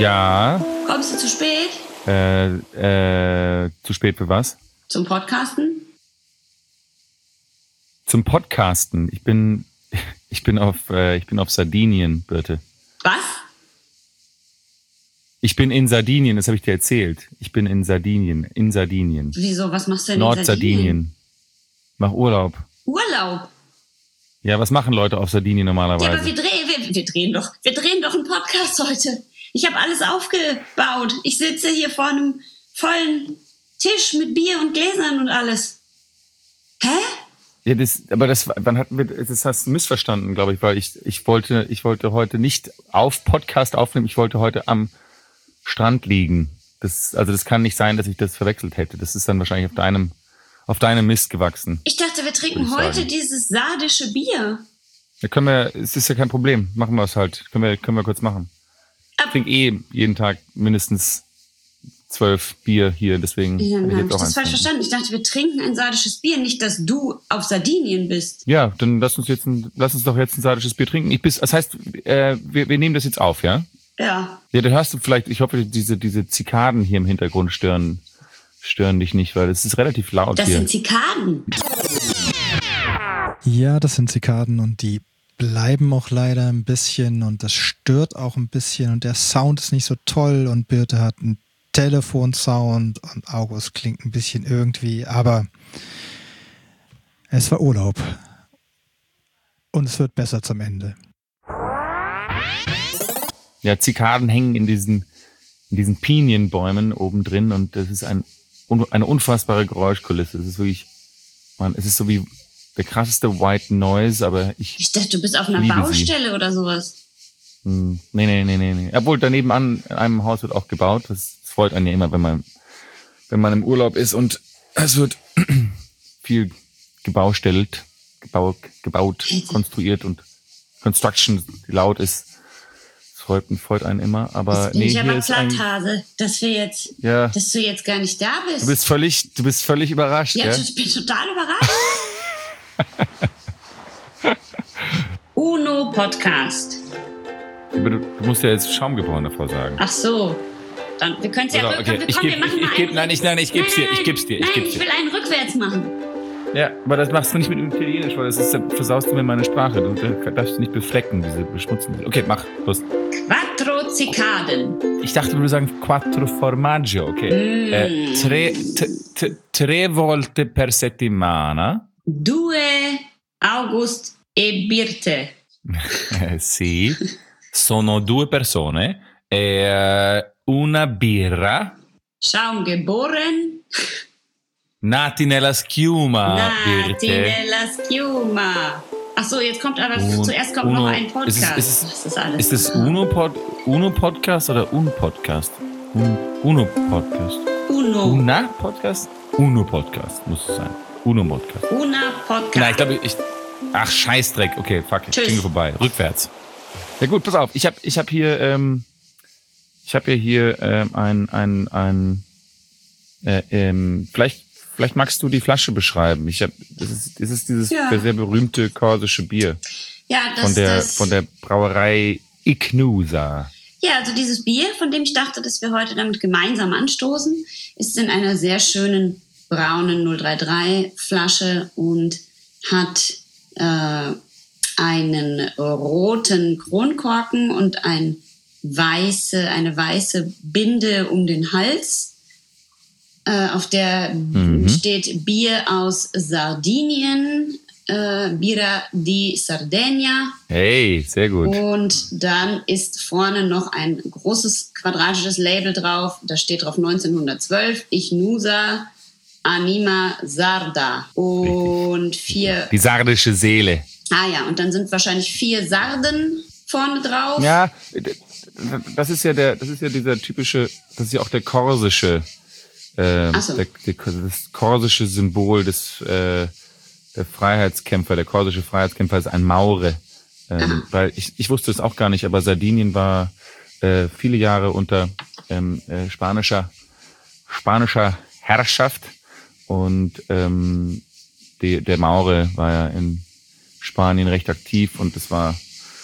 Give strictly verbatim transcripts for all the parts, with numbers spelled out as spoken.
Ja. Kommst du zu spät? Äh, äh, zu spät für was? Zum Podcasten? Zum Podcasten. Ich bin, ich bin auf, äh, ich bin auf Sardinien, Birte. Was? Ich bin in Sardinien, das habe ich dir erzählt. Ich bin in Sardinien, in Sardinien. Wieso, was machst du denn Nordsardinien. in Sardinien? Mach Urlaub. Urlaub? Ja, was machen Leute auf Sardinien normalerweise? Ja, aber wir drehen, wir, wir drehen doch, wir drehen doch einen Podcast heute. Ich habe alles aufgebaut. Ich sitze hier vor einem vollen Tisch mit Bier und Gläsern und alles. Hä? Ja, das, aber das, wann hatten wir, das hast du missverstanden, glaube ich, weil ich, ich wollte, ich wollte heute nicht auf Podcast aufnehmen, ich wollte heute am Strand liegen. Das, also das kann nicht sein, dass ich das verwechselt hätte. Das ist dann wahrscheinlich auf deinem, auf deinem Mist gewachsen. Ich dachte, wir trinken heute sagen. dieses sardische Bier. Da können wir, es ist ja kein Problem. Machen wir es halt. Können wir, können wir kurz machen. Ich trinke eh jeden Tag mindestens zwölf Bier hier, deswegen Ja, kann ich habe jetzt ich auch das eins falsch trinken. verstanden. Ich dachte, wir trinken ein sardisches Bier, nicht, dass du auf Sardinien bist. Ja, dann lass uns jetzt ein, lass uns doch jetzt ein sardisches Bier trinken. Ich bis, das heißt, äh, wir, wir nehmen das jetzt auf, ja? Ja. Ja, dann hörst du vielleicht, ich hoffe, diese, diese Zikaden hier im Hintergrund stören, stören dich nicht, weil es ist relativ laut Das hier. sind Zikaden. Ja, das sind Zikaden und die bleiben auch leider ein bisschen und das stört auch ein bisschen und der Sound ist nicht so toll und Birte hat einen Telefonsound und August klingt ein bisschen irgendwie, aber es war Urlaub und es wird besser zum Ende. Ja, Zikaden hängen in diesen, in diesen Pinienbäumen oben drin und das ist ein, eine unfassbare Geräuschkulisse. Es ist wirklich, man, es ist so wie der krasseste White Noise, aber ich. Ich dachte, du bist auf einer liebe Baustelle sie. oder sowas. Hm, nee, nee, nee, nee, nee. Obwohl daneben an einem Haus wird auch gebaut. Das, das freut einen ja immer, wenn man, wenn man im Urlaub ist und es wird viel gebaustellt, gebaut, gebaut, konstruiert und Construction laut ist. Das freut, freut einen immer. Aber Jetzt bin nee, ich hier aber ist ein, Platthase, dass wir jetzt, ja, dass du jetzt gar nicht da bist. du bist völlig, du bist völlig überrascht, ja, gell? ich bin total überrascht. Uno Podcast. Du, du musst ja jetzt Schaumgebräu davor sagen. Ach so. Dann, wir können es ja Also, rück- okay, ich komm, wir geb- machen ich- mal ich geb- einen- nein, ich- nein, ich geb's dir, ich geb's dir, ich Nein, geb's ich dir. will einen rückwärts machen. Ja, aber das machst du nicht mit Italienisch, weil das ist, dann versaust du mir meine Sprache. Du darfst nicht beflecken, diese beschmutzen. Okay, mach, los. Quattro Zikaden. Ich dachte, du würdest sagen quattro formaggio, okay. Mm. Äh, tre, t, t, tre volte per settimana. Due August e Birte. Eh, sì, sono due persone. E, una birra. Schaum geboren. Nati nella schiuma, Nati Birte. nella schiuma. Ach so, jetzt kommt aber Un- zuerst kommt Uno- noch ein Podcast. Ist es, ist es, das ist alles. Ist es Uno, Pod, Uno Podcast oder Un Podcast? Un, Uno Podcast. Uno. Una Podcast? Uno Podcast muss es sein. Uno Podcast. Una Podcast. Nein, ich glaube, ich. Ach, Scheißdreck. Okay, fuck. Tschüss. Jingle vorbei. Rückwärts. Ja gut, pass auf. Ich habe ich hab hier, ähm, ich habe ja hier ähm, ein, ein, ein, äh, ähm, vielleicht, vielleicht magst du die Flasche beschreiben. Ich habe, das ist, das ist dieses Ja. sehr berühmte korsische Bier ja, das, von der, das, von der Brauerei Ichnusa. ja, also dieses Bier, von dem ich dachte, dass wir heute damit gemeinsam anstoßen, ist in einer sehr schönen braunen null drei drei Flasche und hat äh, einen roten Kronkorken und ein weiße, eine weiße Binde um den Hals, äh, auf der Mhm. steht Bier aus Sardinien, äh, Birra di Sardegna. Hey, sehr gut. Und dann ist vorne noch ein großes quadratisches Label drauf. Da steht drauf neunzehnhundertzwölf, Ichnusa Anima Sarda. Und vier, Die sardische Seele. ah ja, und dann sind wahrscheinlich vier Sarden vorne drauf. Ja, das ist ja der, das ist ja dieser typische, das ist ja auch der korsische, äh, Ach so. der, der, das korsische Symbol des äh, der Freiheitskämpfer, der korsische Freiheitskämpfer ist ein Maure. Ähm, weil ich, ich wusste es auch gar nicht, aber Sardinien war äh, viele Jahre unter ähm, äh, spanischer spanischer Herrschaft und ähm, die, der Maure war ja in Spanien recht aktiv und es war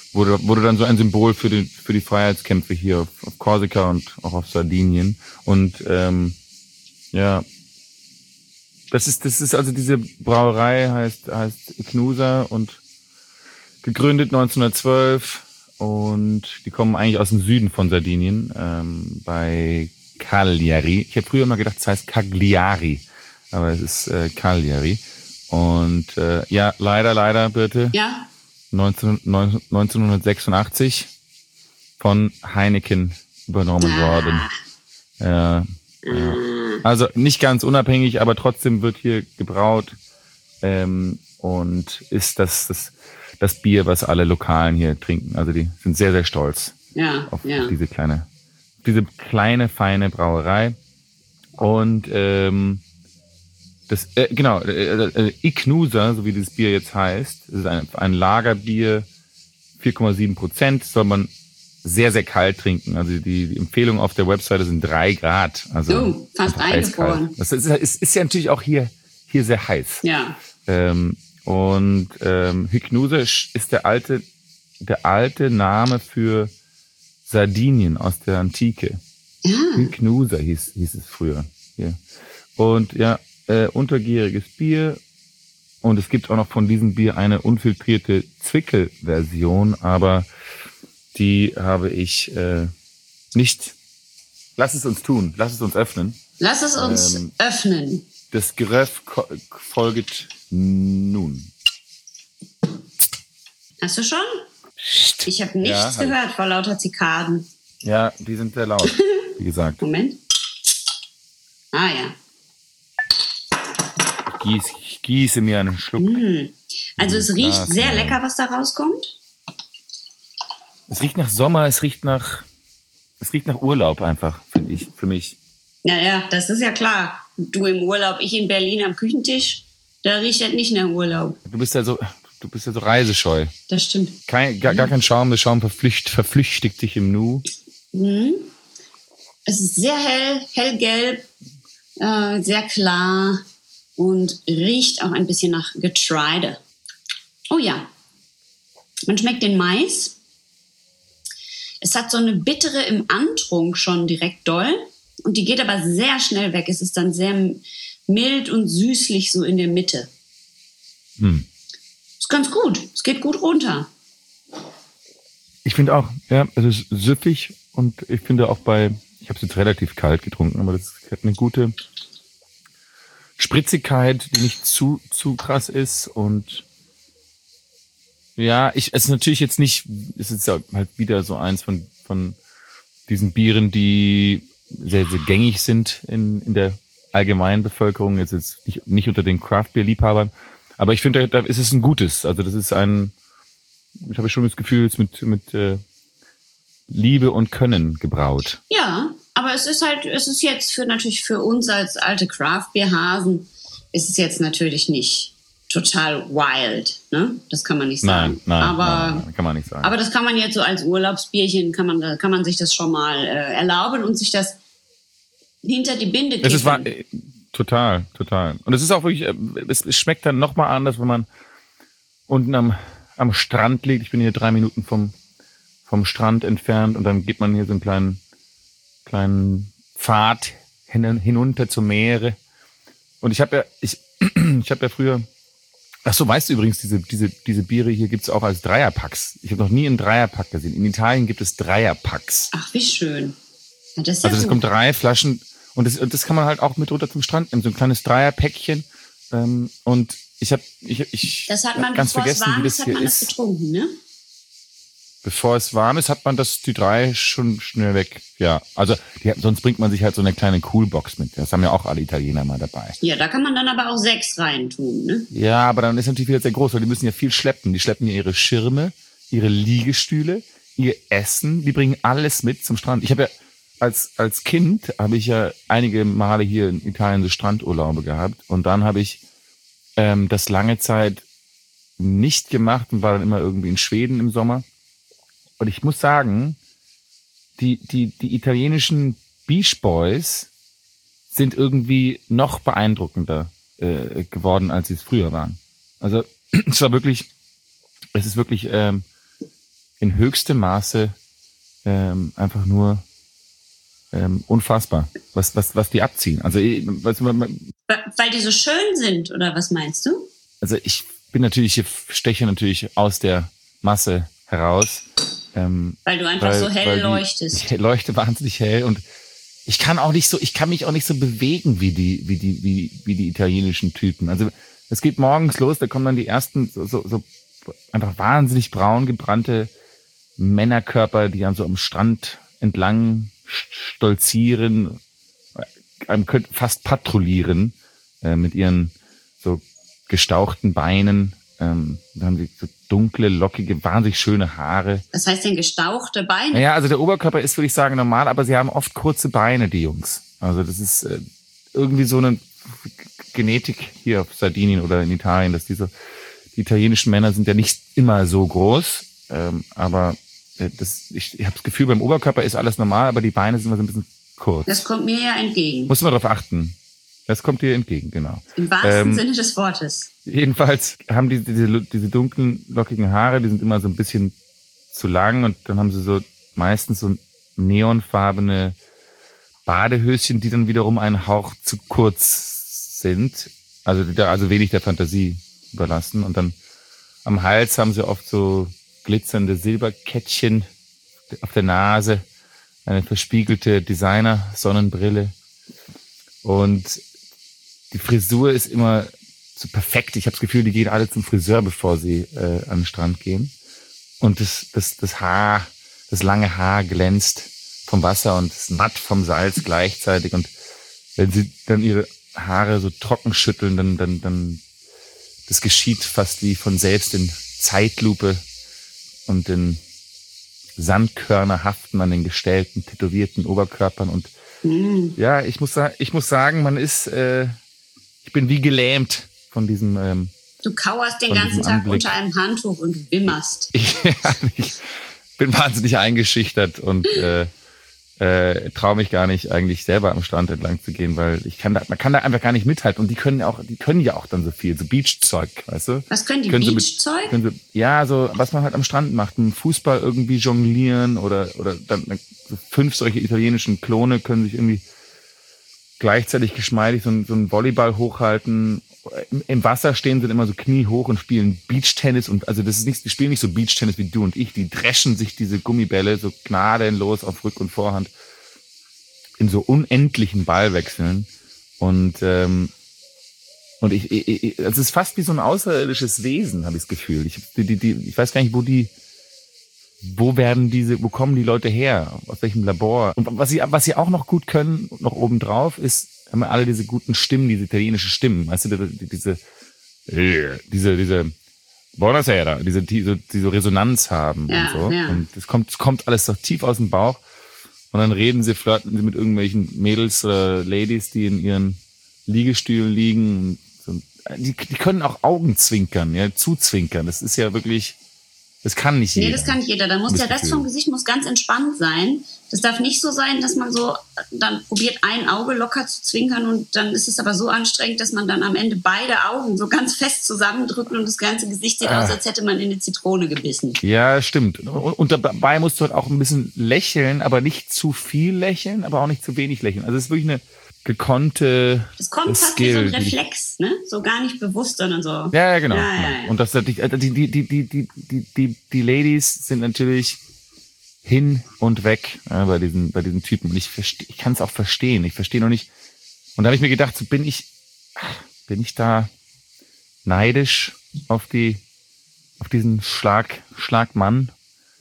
wurde, wurde dann so ein Symbol für die, für die Freiheitskämpfe hier auf, auf Korsika und auch auf Sardinien. Und ähm, ja, das ist, das ist also diese Brauerei heißt, heißt Ichnusa und gegründet neunzehnhundertzwölf und die kommen eigentlich aus dem Süden von Sardinien, ähm, bei Cagliari. Ich habe früher immer gedacht, es heißt Cagliari, aber es ist äh, Cagliari. Und äh, ja, leider, leider, Birte. Ja. neunzehnhundertsechsundachtzig von Heineken übernommen Ah. worden. Ja, ja. Also nicht ganz unabhängig, aber trotzdem wird hier gebraut ähm, und ist das, das das Bier, was alle Lokalen hier trinken. Also die sind sehr, sehr stolz Ja, auf, ja. auf diese kleine, diese kleine, feine Brauerei. Und ähm, das, äh, genau, äh, äh, Ichnusa, so wie dieses Bier jetzt heißt, ist ein, ein Lagerbier, vier Komma sieben Prozent, soll man sehr, sehr kalt trinken. Also die, die Empfehlungen auf der Webseite sind drei Grad. Also Oh, fast einfach eiskalt. eingefroren. Das ist, ist, ist ja natürlich auch hier, hier sehr heiß. Ja. Ähm, und ähm, Ichnusa ist der alte, der alte Name für Sardinien aus der Antike. Ja. Ichnusa hieß, hieß es früher. Hier. Und ja, äh, untergäriges Bier. Und es gibt auch noch von diesem Bier eine unfiltrierte Zwickel-Version, aber die habe ich äh, nicht. Lass es uns tun. Lass es uns öffnen. Lass es uns Ähm, öffnen. Das Geröff ko- folget nun. Hast du schon? Ich habe nichts Ja, hab ich. gehört vor lauter Zikaden. Ja, die sind sehr laut, wie gesagt. Moment. Ah ja. Ich gieße, ich gieße mir einen Schluck. Hm. Also es riecht Glas sehr rein. lecker, was da rauskommt. Es riecht nach Sommer, es riecht nach, es riecht nach Urlaub einfach, finde ich, für mich. Ja, ja, das ist ja klar. Du im Urlaub, ich in Berlin am Küchentisch, da riecht das nicht nach Urlaub. Du bist ja so, du bist ja so reisescheu. Das stimmt. Kein, gar, gar kein Schaum, der Schaum verflücht, verflüchtigt dich im Nu. Mhm. Es ist sehr hell, hellgelb, äh, sehr klar und riecht auch ein bisschen nach Getreide. Oh ja, man schmeckt den Mais. Es hat so eine bittere im Antrunk schon direkt doll und die geht aber sehr schnell weg. Es ist dann sehr mild und süßlich so in der Mitte. Hm. Ist ganz gut. Es geht gut runter. Ich finde auch, ja, es ist süffig und ich finde auch bei, ich habe es jetzt relativ kalt getrunken, aber das hat eine gute Spritzigkeit, die nicht zu zu krass ist und ja, ich es ist natürlich jetzt nicht, es ist ja halt wieder so eins von von diesen Bieren, die sehr sehr gängig sind in in der allgemeinen Bevölkerung, jetzt jetzt nicht nicht unter den Craft-Bier-Liebhabern, aber ich finde, da ist es ein gutes, also das ist ein, ich habe schon das Gefühl, es mit mit äh, Liebe und Können gebraut. Ja, aber es ist halt, es ist jetzt für natürlich für uns als alte Craft-Bier-Hasen, ist es jetzt natürlich nicht total wild, ne? Das kann man nicht sagen. Nein, nein, aber, nein, nein, kann man nicht sagen. Aber das kann man jetzt so als Urlaubsbierchen, kann man, kann man sich das schon mal äh, erlauben und sich das hinter die Binde kippen. Es ist wahr, äh, total, total. Und es ist auch wirklich, äh, es, es schmeckt dann nochmal anders, wenn man unten am, am Strand liegt. Ich bin hier drei Minuten vom, vom Strand entfernt und dann geht man hier so einen kleinen, kleinen Pfad hin, hinunter zum Meere. Und ich habe ja, ich, ich habe ja früher, ach so, weißt du übrigens, diese, diese, diese Biere hier gibt's auch als Dreierpacks. Ich habe noch nie einen Dreierpack gesehen. In Italien gibt es Dreierpacks. Ach, wie schön. Ja, das ist ja Also es gut. kommt drei Flaschen und das, und das kann man halt auch mit runter zum Strand nehmen, so ein kleines Dreierpäckchen. Ähm, und ich habe ich, ich Das hat hab man, ganz bevor es vergessen, warm wie ist, das hat hier man das ist. getrunken, ne? Bevor es warm ist, hat man das die drei schon schnell weg. Ja, also die, sonst bringt man sich halt so eine kleine Coolbox mit. Das haben ja auch alle Italiener mal dabei. Ja, da kann man dann aber auch sechs reintun, ne? Ja, aber dann ist natürlich wieder sehr groß, weil die müssen ja viel schleppen. Die schleppen ja ihre Schirme, ihre Liegestühle, ihr Essen. Die bringen alles mit zum Strand. Ich habe ja als als Kind habe ich ja einige Male hier in Italien so Strandurlaube gehabt und dann habe ich ähm, das lange Zeit nicht gemacht und war dann immer irgendwie in Schweden im Sommer. Und ich muss sagen, die die die italienischen Beach Boys sind irgendwie noch beeindruckender äh, geworden, als sie es früher waren. Also es war wirklich, es ist wirklich ähm, in höchstem Maße ähm, einfach nur ähm, unfassbar, was, was, was die abziehen. Also, was, weil die so schön sind, oder was meinst du? Also ich bin natürlich, ich steche natürlich aus der Masse heraus. Ähm, weil du einfach weil, so hell die, leuchtest. Ich leuchte wahnsinnig hell und ich kann auch nicht so, ich kann mich auch nicht so bewegen wie die, wie die, wie, wie die italienischen Typen. Also es geht morgens los, da kommen dann die ersten so, so, so einfach wahnsinnig braun gebrannte Männerkörper, die dann so am Strand entlang stolzieren, man könnte fast patrouillieren äh, mit ihren so gestauchten Beinen. Ähm, da haben sie so dunkle, lockige, wahnsinnig schöne Haare. Was heißt denn gestauchte Beine? Naja, also der Oberkörper ist, würde ich sagen, normal, aber sie haben oft kurze Beine, die Jungs. Also das ist äh, irgendwie so eine Genetik hier auf Sardinien oder in Italien, dass diese die italienischen Männer sind ja nicht immer so groß, ähm, aber äh, das, ich, ich habe das Gefühl, beim Oberkörper ist alles normal, aber die Beine sind immer so ein bisschen kurz. Das kommt mir ja entgegen. Muss man darauf achten. Das kommt dir entgegen, genau. Im wahrsten ähm, Sinne des Wortes. Jedenfalls haben die diese, diese dunklen, lockigen Haare, die sind immer so ein bisschen zu lang und dann haben sie so meistens so neonfarbene Badehöschen, die dann wiederum einen Hauch zu kurz sind. Also, also wenig der Fantasie überlassen. Und dann am Hals haben sie oft so glitzernde Silberkettchen auf der Nase, eine verspiegelte Designer-Sonnenbrille. Und die Frisur ist immer so perfekt. Ich habe das Gefühl, die gehen alle zum Friseur, bevor sie äh, an den Strand gehen. Und das, das, das Haar, das lange Haar glänzt vom Wasser und ist matt vom Salz gleichzeitig. Und wenn sie dann ihre Haare so trocken schütteln, dann, dann, dann, das geschieht fast wie von selbst in Zeitlupe und in Sandkörner haften an den gestellten, tätowierten Oberkörpern. Und mhm. ja, ich muss, ich muss sagen, man ist, äh, ich bin wie gelähmt von diesem. Ähm, du kauerst den ganzen Tag Anblick. Unter einem Handtuch und wimmerst. Ich, ja, ich bin wahnsinnig eingeschüchtert und äh, äh, traue mich gar nicht, eigentlich selber am Strand entlang zu gehen, weil ich kann da, man kann da einfach gar nicht mithalten. Und die können auch, die können ja auch dann so viel, so Beachzeug, weißt du? Was können die, können Beachzeug? So mit, so, ja, so was man halt am Strand macht, ein Fußball irgendwie jonglieren oder oder dann so fünf solche italienischen Klone können sich irgendwie gleichzeitig geschmeidig so ein, so ein Volleyball hochhalten. Im, Im Wasser stehen sie immer so kniehoch und spielen Beachtennis und also das ist nicht, die spielen nicht so Beachtennis wie du und ich, die dreschen sich diese Gummibälle so gnadenlos auf Rück- und Vorhand in so unendlichen Ballwechseln und ähm, und ich, ich, ich es ist fast wie so ein außerirdisches Wesen, habe ich das Gefühl. Ich die, die, die, ich weiß gar nicht, wo die Wo werden diese, wo kommen die Leute her? Aus welchem Labor? Und was sie, was sie auch noch gut können, noch obendrauf, ist, haben wir alle diese guten Stimmen, diese italienische Stimmen, weißt du, diese, diese, diese, Buonasera, diese, diese, diese Resonanz haben ja, und so. Ja. Und es kommt, es kommt alles so tief aus dem Bauch. Und dann reden sie, flirten sie mit irgendwelchen Mädels oder Ladies, die in ihren Liegestühlen liegen. Und die, die können auch Augenzwinkern, ja, zuzwinkern. Das ist ja wirklich, das kann nicht jeder. Nee, das kann nicht jeder. Da muss der Rest vom Gesicht muss ganz entspannt sein. Das darf nicht so sein, dass man so dann probiert, ein Auge locker zu zwinkern und dann ist es aber so anstrengend, dass man dann am Ende beide Augen so ganz fest zusammendrückt und das ganze Gesicht sieht ah. aus, als hätte man in eine Zitrone gebissen. Ja, stimmt. Und dabei musst du halt auch ein bisschen lächeln, aber nicht zu viel lächeln, aber auch nicht zu wenig lächeln. Also es ist wirklich eine gekonnte Es kommt fast wie so ein Reflex, ne? So gar nicht bewusst, sondern so. Ja, ja, genau. Ja, ja, ja. Und das, die, die, die, die, die, die, die, die Ladies sind natürlich hin und weg ja, bei diesen, bei diesen Typen. Und ich verstehe, ich kann es auch verstehen. Ich verstehe noch nicht. Und da habe ich mir gedacht, so bin ich, bin ich da neidisch auf die, auf diesen Schlag, Schlagmann?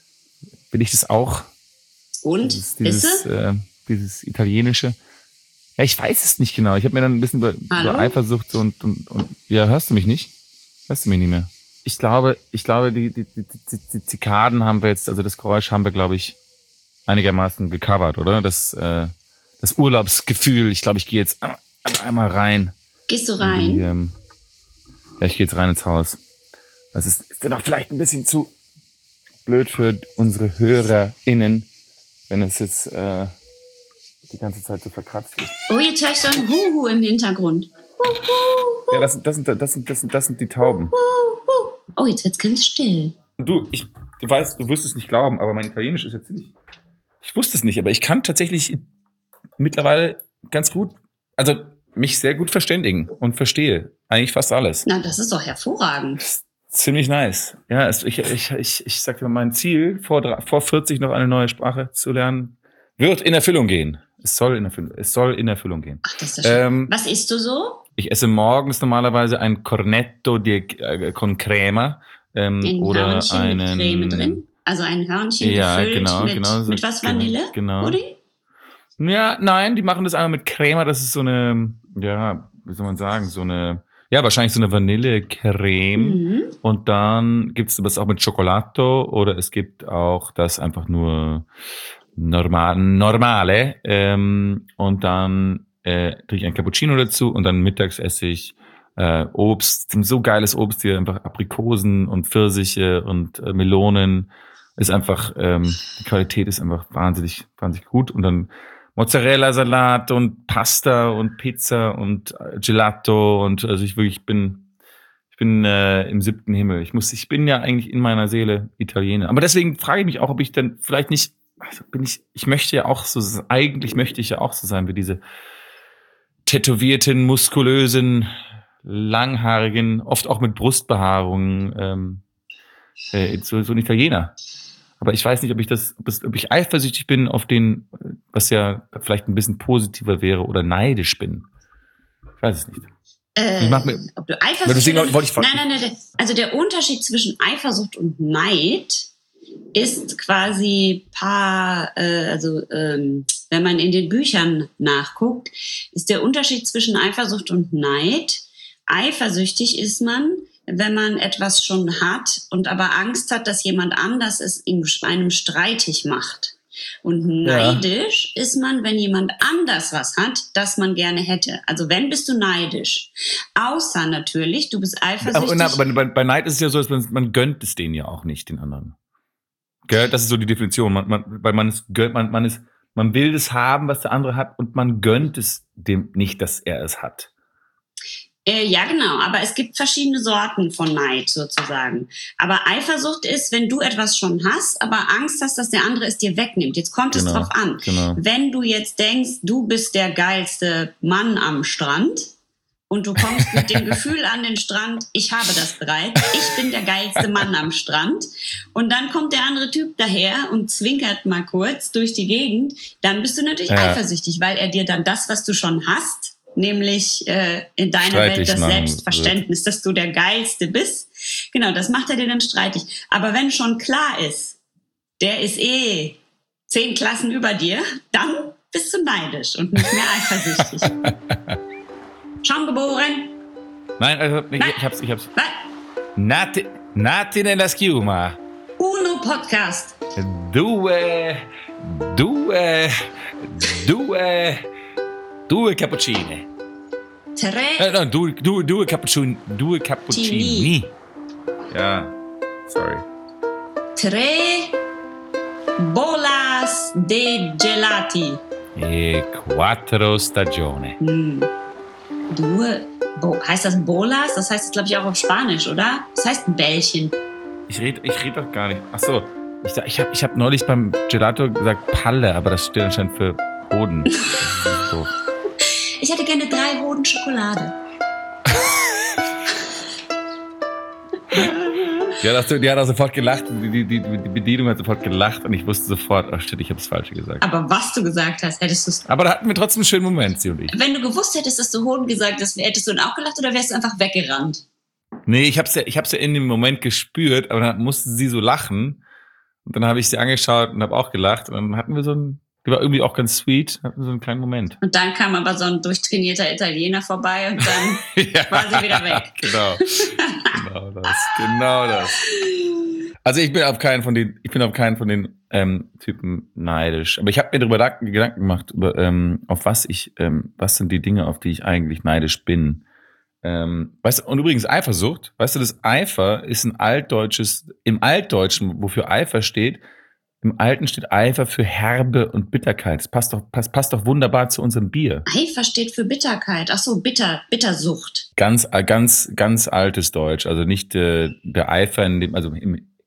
Bin ich das auch? Und? Dieses, dieses, äh, dieses italienische. Ja, ich weiß es nicht genau. Ich habe mir dann ein bisschen über, über Eifersucht so und, und, und ja, hörst du mich nicht? Hörst du mich nicht mehr? Ich glaube, ich glaube, die, die, die, die Zikaden haben wir jetzt, also das Geräusch haben wir, glaube ich, einigermaßen gecovert, oder? Das, äh, das Urlaubsgefühl. Ich glaube, ich gehe jetzt einmal rein. Gehst du rein? Die, ähm, ja, ich gehe jetzt rein ins Haus. Das ist, ist dann auch vielleicht ein bisschen zu blöd für unsere HörerInnen, wenn es jetzt äh, die ganze Zeit so verkratzt ist. Oh, jetzt höre ich so ein Huhu im Hintergrund. Huhu. Ja, das, das, sind, das, sind, das, sind, das sind die Tauben. Oh, jetzt wird's ganz still. Du, ich, du weißt, du wirst es nicht glauben, aber mein Italienisch ist jetzt nicht, ich wusste es nicht, aber ich kann tatsächlich mittlerweile ganz gut, also mich sehr gut verständigen und verstehe eigentlich fast alles. Na, das ist doch hervorragend. Das ist ziemlich nice. Ja, es, ich, ich, ich, ich sag dir, mein Ziel, vor, vor vierzig noch eine neue Sprache zu lernen, wird in Erfüllung gehen. Es soll in Erfüllung, es soll in Erfüllung gehen. Ach, das ist ja schön. Ähm, Was isst du so? Ich esse morgens normalerweise ein Cornetto di, äh, con crema ähm, Ein oder Hörnchen einen mit Creme drin? Also ein Hörnchen ja, gefüllt genau, mit, genau, so, mit was, Vanille? Genau. Pudding? Ja, nein, die machen das einmal mit Crema. Das ist so eine, ja, wie soll man sagen, so eine, ja, wahrscheinlich so eine Vanillecreme. Mhm. Und dann gibt's das auch mit Cioccolato oder es gibt auch das einfach nur normal, normale. Ähm, und dann äh, trinke ich ein Cappuccino dazu und dann mittags esse ich äh, Obst. So geiles Obst hier, einfach Aprikosen und Pfirsiche und äh, Melonen. Ist einfach, ähm, die Qualität ist einfach wahnsinnig, wahnsinnig gut. Und dann Mozzarella-Salat und Pasta und Pizza und Gelato und also ich wirklich bin ich bin äh, im siebten Himmel. Ich muss ich bin ja eigentlich in meiner Seele Italiener. Aber deswegen frage ich mich auch, ob ich dann vielleicht nicht also bin ich ich möchte ja auch so eigentlich möchte ich ja auch so sein wie diese tätowierten, muskulösen, langhaarigen, oft auch mit Brustbehaarungen ähm, äh, so, so ein Italiener. Aber ich weiß nicht, ob ich das, ob, das, ob ich eifersüchtig bin auf den, was ja vielleicht ein bisschen positiver wäre, oder neidisch bin. Ich weiß es nicht. Äh, ich mach mir, ob du Eifersucht deswegen wollte ich nein, nein, nein, nein. Also der Unterschied zwischen Eifersucht und Neid ist quasi paar, äh, also ähm, wenn man in den Büchern nachguckt, ist der Unterschied zwischen Eifersucht und Neid. Eifersüchtig ist man, wenn man etwas schon hat und aber Angst hat, dass jemand anders es ihm, einem streitig macht. Und neidisch ja. ist man, wenn jemand anders was hat, das man gerne hätte. Also wenn, bist du neidisch. Außer natürlich, du bist eifersüchtig. Aber, aber bei, bei Neid ist es ja so, dass man, man gönnt es denen ja auch nicht, den anderen. Gell? Das ist so die Definition. Man, man, weil man ist, man, man ist, man will es haben, was der andere hat, und man gönnt es dem nicht, dass er es hat. Äh, ja, genau. Aber es gibt verschiedene Sorten von Neid sozusagen. Aber Eifersucht ist, wenn du etwas schon hast, aber Angst hast, dass der andere es dir wegnimmt. Jetzt kommt genau, es drauf an. Genau. Wenn du jetzt denkst, du bist der geilste Mann am Strand und du kommst mit dem Gefühl an den Strand, ich habe das bereits, ich bin der geilste Mann am Strand, und dann kommt der andere Typ daher und zwinkert mal kurz durch die Gegend, dann bist du natürlich ja. eifersüchtig, weil er dir dann das, was du schon hast, nämlich äh, in deiner streitig Welt das Selbstverständnis, wird. Dass du der Geilste bist. Genau, das macht er dir dann streitig. Aber wenn schon klar ist, der ist eh zehn Klassen über dir, dann bist du neidisch und nicht mehr eifersüchtig. Schon geboren? Nein, also nee, Nein. ich hab's, ich hab's. Was? Nati, nati nella schiuma. Uno Podcast. Due, due, due... Due cappuccine. Tre. Eh, no, due, due, due cappuccini. Due cappuccini. Ja, sorry. Tre bolas de gelati. E quattro stagione. Mm. Due, bo, heißt das bolas? Das heißt, glaube ich, auch auf Spanisch, oder? Das heißt ein Bällchen. Ich rede ich red doch gar nicht. Ach so, ich, ich habe ich hab neulich beim Gelato gesagt Palle, aber das steht anscheinend für Hoden. Das ist doof. Ich hätte gerne drei Hoden Schokolade. Ja, das, die hat auch sofort gelacht. Die, die, die Bedienung hat sofort gelacht und ich wusste sofort, oh shit, ich habe das Falsche gesagt. Aber was du gesagt hast, hättest du es... Aber da hatten wir trotzdem einen schönen Moment, sie und ich. Wenn du gewusst hättest, dass du Hoden gesagt hast, hättest du dann auch gelacht oder wärst du einfach weggerannt? Nee, ich hab's ja, ich hab's ja in dem Moment gespürt, aber dann musste sie so lachen. Und dann habe ich sie angeschaut und habe auch gelacht. Und dann hatten wir so ein... Die war irgendwie auch ganz sweet, hatten so einen kleinen Moment. Und dann kam aber so ein durchtrainierter Italiener vorbei und dann ja, war sie wieder weg. Genau, genau das, genau das. Also ich bin auf keinen von den, ich bin auf keinen von den ähm, Typen neidisch. Aber ich habe mir darüber Gedanken gemacht, über ähm, auf was ich, ähm, was sind die Dinge, auf die ich eigentlich neidisch bin. Ähm, weißt du, und übrigens Eifersucht, weißt du, das Eifer ist ein altdeutsches, im Altdeutschen, wofür Eifer steht. Im Alten steht Eifer für Herbe und Bitterkeit. Das passt doch, passt, passt doch wunderbar zu unserem Bier. Eifer steht für Bitterkeit. Ach so, Bitter, Bittersucht. Ganz, ganz, ganz altes Deutsch. Also nicht äh, der Eifer, in dem, also im,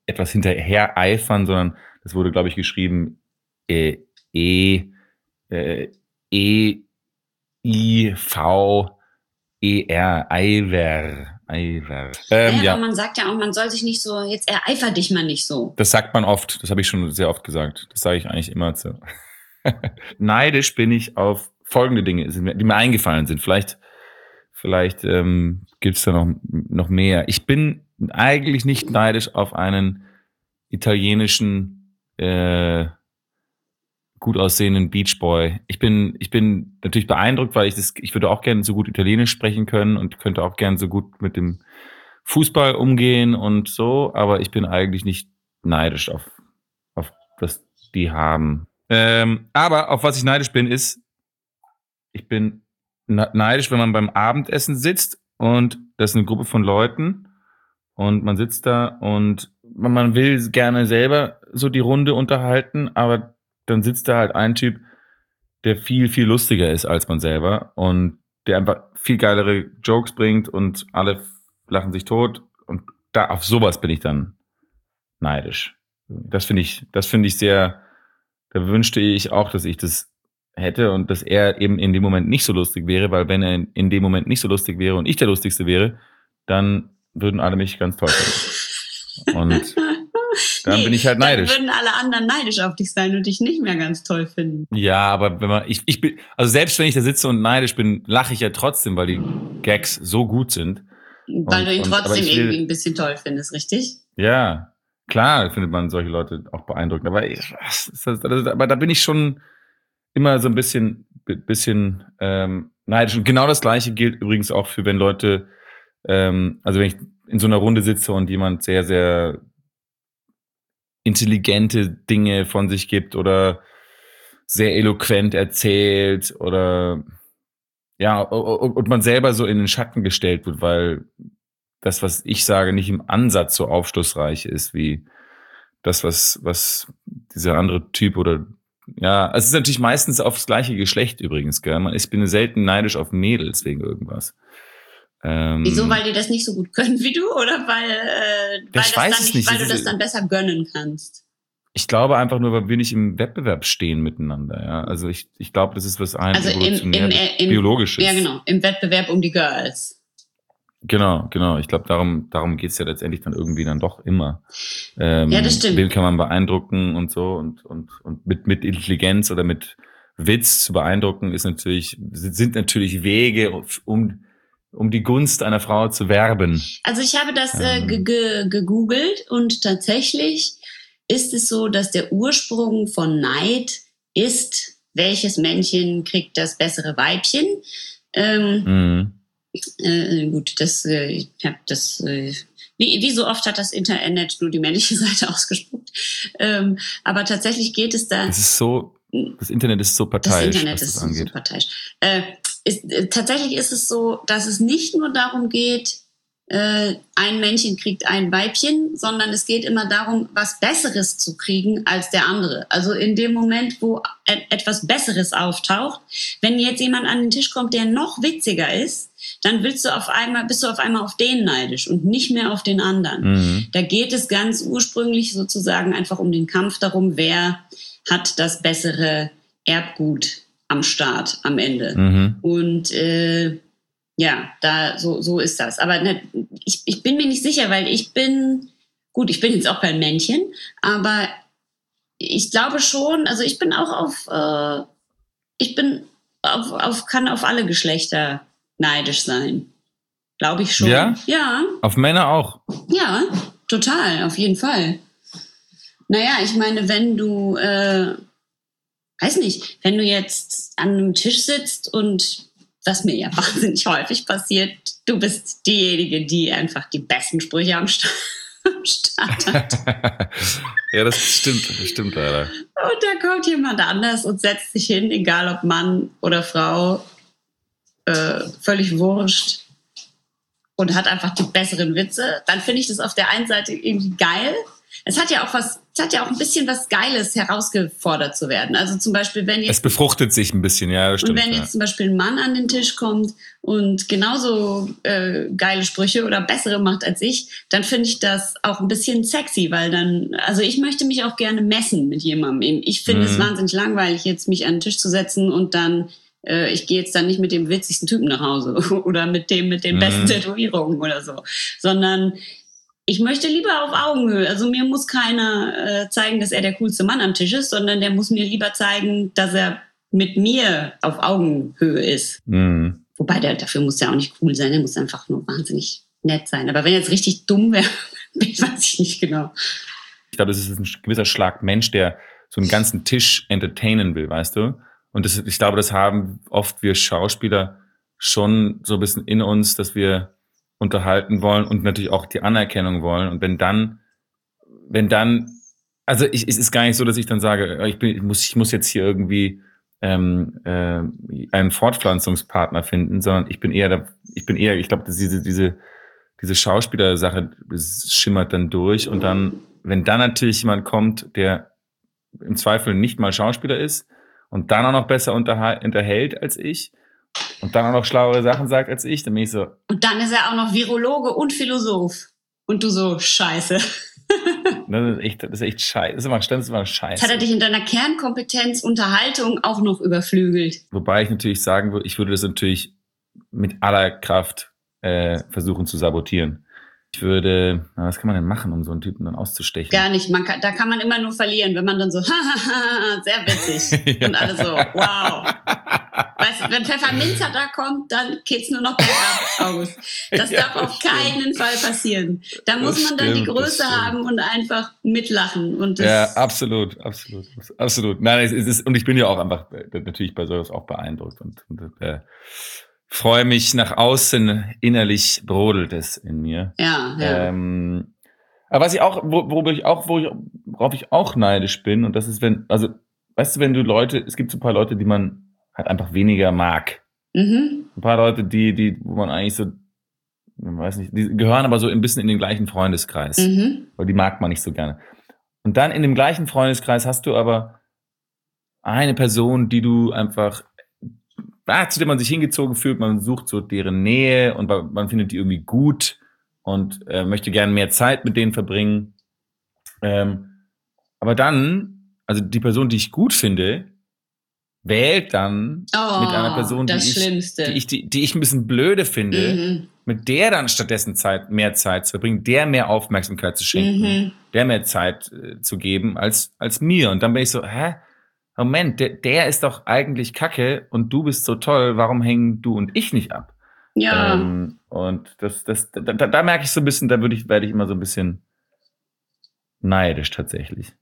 etwas hinterher eifern, sondern das wurde, glaube ich, geschrieben äh, E, äh, E, I, V, E, R, Eiver. Eiver. Ähm, naja, ja, aber man sagt ja auch, man soll sich nicht so, jetzt ereifer dich mal nicht so. das sagt man oft. Das habe ich schon sehr oft gesagt. Das sage ich eigentlich immer zu. Neidisch bin ich auf folgende Dinge, die mir eingefallen sind. Vielleicht, vielleicht ähm, gibt es da noch, noch mehr. Ich bin eigentlich nicht neidisch auf einen italienischen äh, gut aussehenden Beachboy. Ich bin, ich bin natürlich beeindruckt, weil ich das, ich würde auch gerne so gut Italienisch sprechen können und könnte auch gerne so gut mit dem Fußball umgehen und so, aber ich bin eigentlich nicht neidisch auf, auf das die haben. Ähm, aber auf was ich neidisch bin, ist, ich bin neidisch, wenn man beim Abendessen sitzt und das ist eine Gruppe von Leuten und man sitzt da und man, man will gerne selber so die Runde unterhalten, aber dann sitzt da halt ein Typ, der viel, viel lustiger ist als man selber und der einfach viel geilere Jokes bringt und alle lachen sich tot und da auf sowas bin ich dann neidisch. Das finde ich, das finde ich sehr, da wünschte ich auch, dass ich das hätte und dass er eben in dem Moment nicht so lustig wäre, weil wenn er in dem Moment nicht so lustig wäre und ich der Lustigste wäre, dann würden alle mich ganz toll finden. Und dann nee, bin ich halt neidisch. Dann würden alle anderen neidisch auf dich sein und dich nicht mehr ganz toll finden. Ja, aber wenn man, ich, ich bin, also selbst wenn ich da sitze und neidisch bin, lache ich ja trotzdem, weil die Gags so gut sind. Weil und, du ihn und, trotzdem will, irgendwie ein bisschen toll findest, richtig? Ja, klar findet man solche Leute auch beeindruckend. Aber, ich, aber da bin ich schon immer so ein bisschen, bisschen ähm, neidisch. Und genau das Gleiche gilt übrigens auch für, wenn Leute, ähm, also wenn ich in so einer Runde sitze und jemand sehr, sehr intelligente Dinge von sich gibt oder sehr eloquent erzählt oder ja, und man selber so in den Schatten gestellt wird, weil das, was ich sage, nicht im Ansatz so aufschlussreich ist wie das, was, was dieser andere Typ oder ja, also es ist natürlich meistens aufs gleiche Geschlecht übrigens, gell? Ich bin selten neidisch auf Mädels wegen irgendwas. Ähm, Wieso, weil die das nicht so gut können wie du oder weil, äh, weil, das dann nicht, nicht. weil du das dann besser gönnen kannst? Ich glaube einfach nur, weil wir nicht im Wettbewerb stehen miteinander. Ja, also ich, ich glaube, das ist was ein also im, im, im, biologisches. Ja, genau, im Wettbewerb um die Girls. Genau, genau. Ich glaube, darum, darum geht's ja letztendlich dann irgendwie dann doch immer. Ähm, ja, das stimmt. Wen kann man beeindrucken und so und und und mit mit Intelligenz oder mit Witz zu beeindrucken ist natürlich sind natürlich Wege, um um die Gunst einer Frau zu werben. Also ich habe das äh, ge- ge- gegoogelt und tatsächlich ist es so, dass der Ursprung von Neid ist, welches Männchen kriegt das bessere Weibchen. Ähm, mhm. äh, gut, das, äh, ich habe das, äh, wie, wie so oft hat das Internet nur die männliche Seite ausgespuckt. Ähm, aber tatsächlich geht es da. Es ist so, das Internet ist so parteiisch. Das Internet was ist das angeht. so parteiisch. Äh, ist, äh, tatsächlich ist es so, dass es nicht nur darum geht, äh, ein Männchen kriegt ein Weibchen, sondern es geht immer darum, was Besseres zu kriegen als der andere. Also in dem Moment, wo et- etwas Besseres auftaucht, wenn jetzt jemand an den Tisch kommt, der noch witziger ist, dann willst du auf einmal, bist du auf einmal auf den neidisch und nicht mehr auf den anderen. Mhm. Da geht es ganz ursprünglich sozusagen einfach um den Kampf darum, wer hat das bessere Erbgut am Start am Ende. Mhm. Und äh, ja, da so so ist das. Aber ne, ich, ich bin mir nicht sicher, weil ich bin, gut, ich bin jetzt auch kein Männchen, aber ich glaube schon, also ich bin auch auf, äh, ich bin auf, auf, kann auf alle Geschlechter neidisch sein. Glaube ich schon. Ja? Ja. Auf Männer auch? Ja, total, auf jeden Fall. Naja, ich meine, wenn du, äh, weiß nicht, wenn du jetzt an einem Tisch sitzt und, was mir ja wahnsinnig häufig passiert, du bist diejenige, die einfach die besten Sprüche am Start, am Start hat. Ja, das stimmt, das stimmt leider. Und da kommt jemand anders und setzt sich hin, egal ob Mann oder Frau, äh, völlig wurscht, und hat einfach die besseren Witze, dann finde ich das auf der einen Seite irgendwie geil. Es hat ja auch was es hat ja auch ein bisschen was Geiles, herausgefordert zu werden. Also zum Beispiel, wenn jetzt... Es befruchtet sich ein bisschen, ja, das stimmt. Und wenn ja. jetzt zum Beispiel ein Mann an den Tisch kommt und genauso äh, geile Sprüche oder bessere macht als ich, dann finde ich das auch ein bisschen sexy, weil dann, also ich möchte mich auch gerne messen mit jemandem. Ich finde mhm. es wahnsinnig langweilig, jetzt mich an den Tisch zu setzen und dann, äh, ich gehe jetzt dann nicht mit dem witzigsten Typen nach Hause oder mit dem mit den mhm. besten Tätowierungen oder so, sondern ich möchte lieber auf Augenhöhe. Also mir muss keiner äh, zeigen, dass er der coolste Mann am Tisch ist, sondern der muss mir lieber zeigen, dass er mit mir auf Augenhöhe ist. Mhm. Wobei, der dafür muss ja auch nicht cool sein, der muss einfach nur wahnsinnig nett sein. Aber wenn er jetzt richtig dumm wäre, weiß ich nicht genau. Ich glaube, das ist ein gewisser Schlag Mensch, der so einen ganzen Tisch entertainen will, weißt du? Und das, ich glaube, das haben oft wir Schauspieler schon so ein bisschen in uns, dass wir unterhalten wollen und natürlich auch die Anerkennung wollen. Und wenn dann, wenn dann, also ich, es ist gar nicht so, dass ich dann sage, ich, bin, ich muss, ich muss jetzt hier irgendwie ähm, äh, einen Fortpflanzungspartner finden, sondern ich bin eher, da, ich bin eher, ich glaube, diese diese diese Schauspielersache schimmert dann durch und dann, wenn dann natürlich jemand kommt, der im Zweifel nicht mal Schauspieler ist und dann auch noch besser unterhal- unterhält als ich. Und dann auch noch schlauere Sachen sagt als ich, dann bin ich so. Und dann ist er auch noch Virologe und Philosoph. Und du so, scheiße. Das ist echt, das ist echt scheiße. Das ist immer, das ist immer scheiße. Jetzt hat er dich in deiner Kernkompetenz Unterhaltung auch noch überflügelt. Wobei ich natürlich sagen würde, ich würde das natürlich mit aller Kraft äh, versuchen zu sabotieren. Ich würde, na, was kann man denn machen, um so einen Typen dann auszustechen? Gar nicht. Man kann, da kann man immer nur verlieren, wenn man dann so, sehr witzig. Ja. Und alle so, wow. Weißt du, wenn Pfefferminzer da kommt, dann geht's nur noch bergab, August. Das ja, darf auf keinen Fall passieren. Da muss das man dann stimmt, die Größe haben und einfach mitlachen. Und das ja, absolut, absolut, absolut. Nein, es ist, und ich bin ja auch einfach natürlich bei sowas auch beeindruckt und, und äh, freue mich nach außen, innerlich brodelt es in mir. Ja, ja. Ähm, aber was ich auch, worüber ich auch, wo ich, worauf ich auch neidisch bin, und das ist, wenn, also, weißt du, wenn du Leute, es gibt so ein paar Leute, die man halt einfach weniger mag. Mhm. Ein paar Leute, die, die, wo man eigentlich so, man weiß nicht, die gehören aber so ein bisschen in den gleichen Freundeskreis. Mhm. Weil die mag man nicht so gerne. Und dann in dem gleichen Freundeskreis hast du aber eine Person, die du einfach, ah, zu der man sich hingezogen fühlt, man sucht so deren Nähe und man findet die irgendwie gut und äh, möchte gerne mehr Zeit mit denen verbringen. Ähm, aber dann, also die Person, die ich gut finde, wählt dann oh, mit einer Person, die ich, die, ich, die, die ich ein bisschen blöde finde, mhm. mit der dann stattdessen Zeit, mehr Zeit zu verbringen, der mehr Aufmerksamkeit zu schenken, mhm. der mehr Zeit äh, zu geben als, als mir. Und dann bin ich so, hä? Moment, der, der ist doch eigentlich Kacke und du bist so toll, warum hängen du und ich nicht ab? Ja. Ähm, und das, das, da, da, da merke ich so ein bisschen, da würde ich, werde ich immer so ein bisschen neidisch tatsächlich.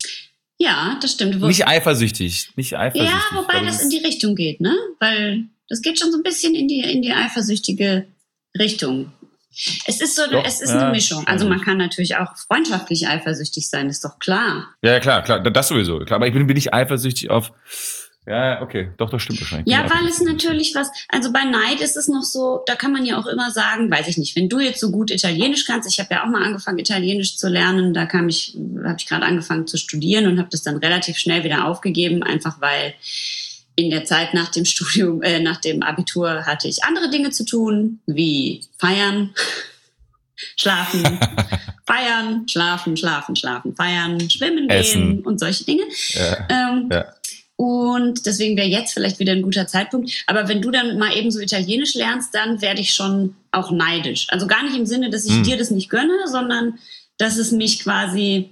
Ja, das stimmt. Wo nicht eifersüchtig, nicht eifersüchtig. Ja, wobei das in die Richtung geht, ne? Weil das geht schon so ein bisschen in die, in die eifersüchtige Richtung. Es ist so, doch, es ist ja, eine Mischung. Also man kann natürlich auch freundschaftlich eifersüchtig sein, ist doch klar. Ja, klar, klar, das sowieso. Klar, aber ich bin, bin nicht eifersüchtig auf, ja, okay, doch, das stimmt wahrscheinlich. Ja, weil es natürlich was, also bei Neid ist es noch so, da kann man ja auch immer sagen, weiß ich nicht, wenn du jetzt so gut Italienisch kannst, ich habe ja auch mal angefangen, Italienisch zu lernen, da kam ich, habe ich gerade angefangen zu studieren und habe das dann relativ schnell wieder aufgegeben, einfach weil in der Zeit nach dem Studium, äh, nach dem Abitur hatte ich andere Dinge zu tun, wie feiern, schlafen, feiern, schlafen, schlafen, schlafen, feiern, schwimmen Essen. gehen und solche Dinge. Ja. Ähm, ja. Und deswegen wäre jetzt vielleicht wieder ein guter Zeitpunkt. Aber wenn du dann mal eben so Italienisch lernst, dann werde ich schon auch neidisch. Also gar nicht im Sinne, dass ich hm. dir das nicht gönne, sondern dass es mich quasi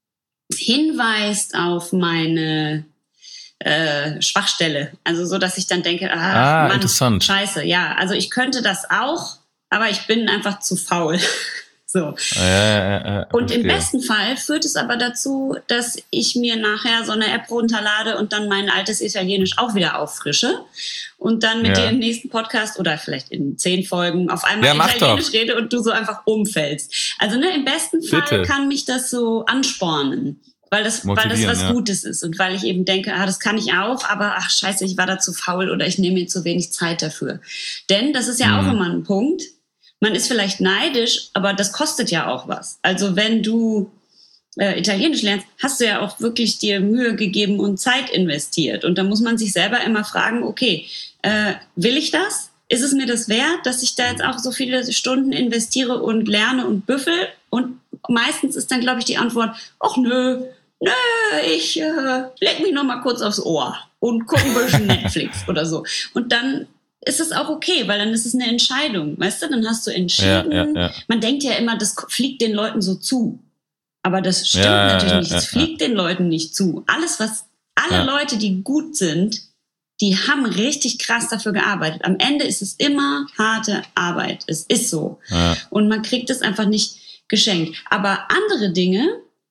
hinweist auf meine Äh, Schwachstelle. Also so, dass ich dann denke, ah, ah Mann, interessant. Scheiße, ja, also ich könnte das auch, aber ich bin einfach zu faul. so. Äh, äh, äh, und im besten Fall führt es aber dazu, dass ich mir nachher so eine App runterlade und dann mein altes Italienisch auch wieder auffrische und dann mit ja. dir im nächsten Podcast oder vielleicht in zehn Folgen auf einmal ja, Italienisch doch. rede und du so einfach umfällst. Also ne, im besten Fall Bitte. kann mich das so anspornen. Weil das, weil das was ja. Gutes ist und weil ich eben denke, ah, das kann ich auch, aber ach scheiße, ich war da zu faul oder ich nehme mir zu wenig Zeit dafür. Denn das ist ja mhm. auch immer ein Punkt. Man ist vielleicht neidisch, aber das kostet ja auch was. Also wenn du äh, Italienisch lernst, hast du ja auch wirklich dir Mühe gegeben und Zeit investiert. Und da muss man sich selber immer fragen, okay, äh, will ich das? Ist es mir das wert, dass ich da jetzt auch so viele Stunden investiere und lerne und büffel? Und meistens ist dann, glaube ich, die Antwort, ach nö, nö, ich äh, leg mich noch mal kurz aufs Ohr und gucke ein bisschen Netflix oder so. Und dann ist es auch okay, weil dann ist es eine Entscheidung, weißt du? Dann hast du entschieden. Ja, ja, ja. Man denkt ja immer, das fliegt den Leuten so zu. Aber das stimmt ja, natürlich ja, nicht. Es ja, fliegt ja. den Leuten nicht zu. Alles, was alle ja. Leute, die gut sind, die haben richtig krass dafür gearbeitet. Am Ende ist es immer harte Arbeit. Es ist so. Ja. Und man kriegt es einfach nicht geschenkt. Aber andere Dinge,